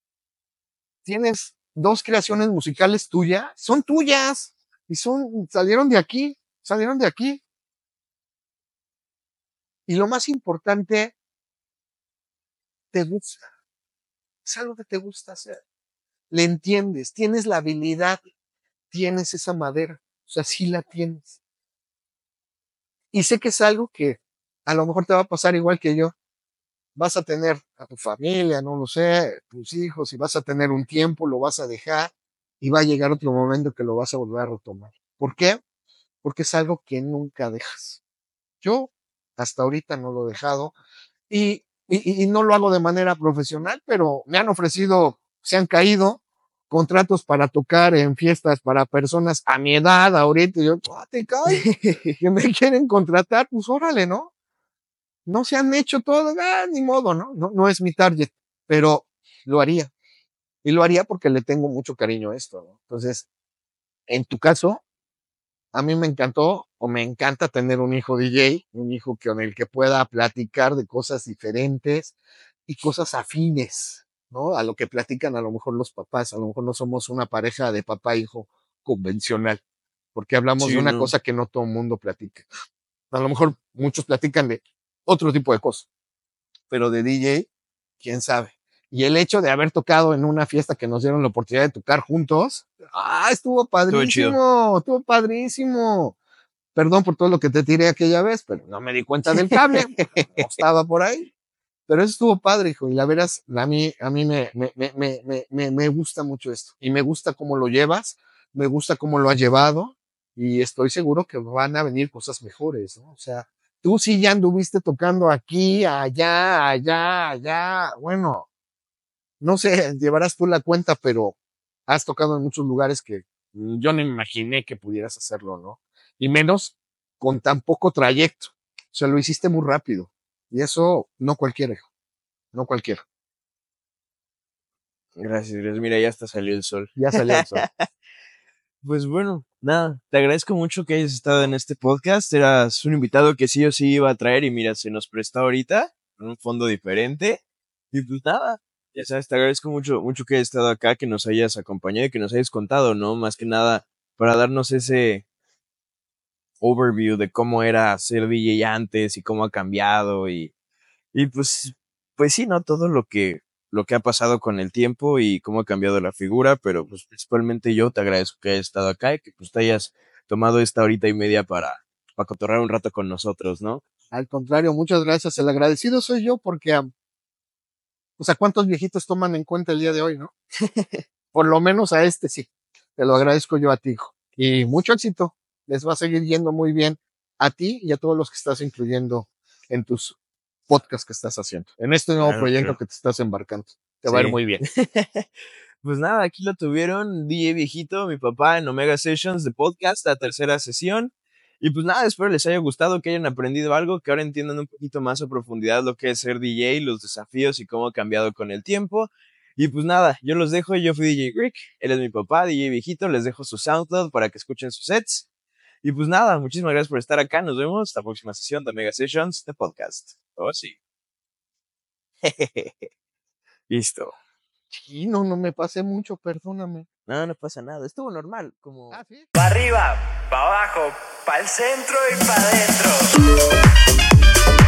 Speaker 3: Tienes dos creaciones musicales tuyas, son tuyas y son, salieron de aquí, salieron de aquí. Y lo más importante, te gusta, es algo que te gusta hacer. le entiendes, tienes la habilidad, tienes esa madera, o sea, sí la tienes. Y sé que es algo que a lo mejor te va a pasar igual que yo. Vas a tener a tu familia, no lo sé, tus hijos, y vas a tener un tiempo, lo vas a dejar, y va a llegar otro momento que lo vas a volver a retomar. ¿Por qué? Porque es algo que nunca dejas. Yo hasta ahorita no lo he dejado, y, y, y no lo hago de manera profesional, pero me han ofrecido, se han caído contratos para tocar en fiestas para personas a mi edad ahorita, y yo, ah, te caes, que me quieren contratar, pues órale, ¿no? No se han hecho todo, ah, ni modo, ¿no? ¿no? No es mi target, pero lo haría. Y lo haría porque le tengo mucho cariño a esto, ¿no? Entonces, en tu caso, a mí me encantó o me encanta tener un hijo D J, un hijo con el que pueda platicar de cosas diferentes y cosas afines, ¿no? A lo que platican a lo mejor los papás, a lo mejor no somos una pareja de papá e hijo convencional, porque hablamos de
Speaker 2: Sí,
Speaker 3: una
Speaker 2: no.
Speaker 3: cosa que no todo el mundo platica. A lo mejor muchos platican de otro tipo de cosas, pero de D J, quién sabe. Y el hecho de haber tocado en una fiesta que nos dieron la oportunidad de tocar juntos, ah, estuvo
Speaker 2: Estuvo chido.
Speaker 3: padrísimo, estuvo padrísimo. Perdón por todo lo que te tiré aquella vez, pero no me di cuenta del cable, no estaba por ahí. Pero eso estuvo padre, hijo, y la veras, a mí, a mí me, me, me, me, me, me gusta mucho esto, y me gusta cómo lo llevas, me gusta cómo lo has llevado, y estoy seguro que van a venir cosas mejores, ¿no? O sea, tú sí ya anduviste tocando aquí, allá, allá, allá, bueno, no sé, llevarás tú la cuenta, pero has tocado en muchos lugares que yo no me imaginé que pudieras hacerlo, ¿no? Y menos con tan poco trayecto. O sea, lo hiciste muy rápido. Y eso no cualquiera, hijo. No cualquiera.
Speaker 2: Gracias, gracias. Mira, ya hasta salió el sol.
Speaker 3: Ya salió el sol.
Speaker 2: Pues bueno, nada, te agradezco mucho que hayas estado en este podcast. Eras un invitado que sí o sí iba a traer y mira, se nos prestó ahorita en un fondo diferente. Y pues nada, ya sabes, te agradezco mucho, mucho que hayas estado acá, que nos hayas acompañado y que nos hayas contado, ¿no? Más que nada para darnos ese overview de cómo era ser D J antes y cómo ha cambiado y, y pues, pues sí, ¿no? Todo lo que, lo que ha pasado con el tiempo y cómo ha cambiado la figura, pero pues principalmente yo te agradezco que hayas estado acá y que pues te hayas tomado esta horita y media para, para cotorrear un rato con nosotros, ¿no?
Speaker 3: Al contrario, muchas gracias. El agradecido soy yo porque, um, o sea, ¿cuántos viejitos toman en cuenta el día de hoy, no? Por lo menos a este sí. Te lo agradezco yo a ti, hijo. Y mucho éxito. Les va a seguir yendo muy bien a ti y a todos los que estás incluyendo en tus podcasts que estás haciendo. En este nuevo
Speaker 2: Claro,
Speaker 3: proyecto
Speaker 2: claro.
Speaker 3: que te estás embarcando. Te va a ir
Speaker 2: Sí.
Speaker 3: muy bien.
Speaker 2: Pues nada, aquí lo tuvieron, D J Viejito, mi papá en Omega Sessions de podcast, la tercera sesión. Y pues nada, espero les haya gustado, que hayan aprendido algo, que ahora entiendan un poquito más a profundidad lo que es ser D J, los desafíos y cómo ha cambiado con el tiempo. Y pues nada, yo los dejo, yo fui D J Rick, él es mi papá, D J Viejito, les dejo su SoundCloud para que escuchen sus sets. Y pues nada, muchísimas gracias por estar acá, nos vemos hasta la próxima sesión de Omega Sessions de podcast. Oh sí. Listo.
Speaker 3: Sí, no, no me pasé mucho, perdóname.
Speaker 2: No, no pasa nada, estuvo normal, como...
Speaker 3: Ah, sí.
Speaker 1: Pa' arriba, pa' abajo, pa' el centro y pa' adentro.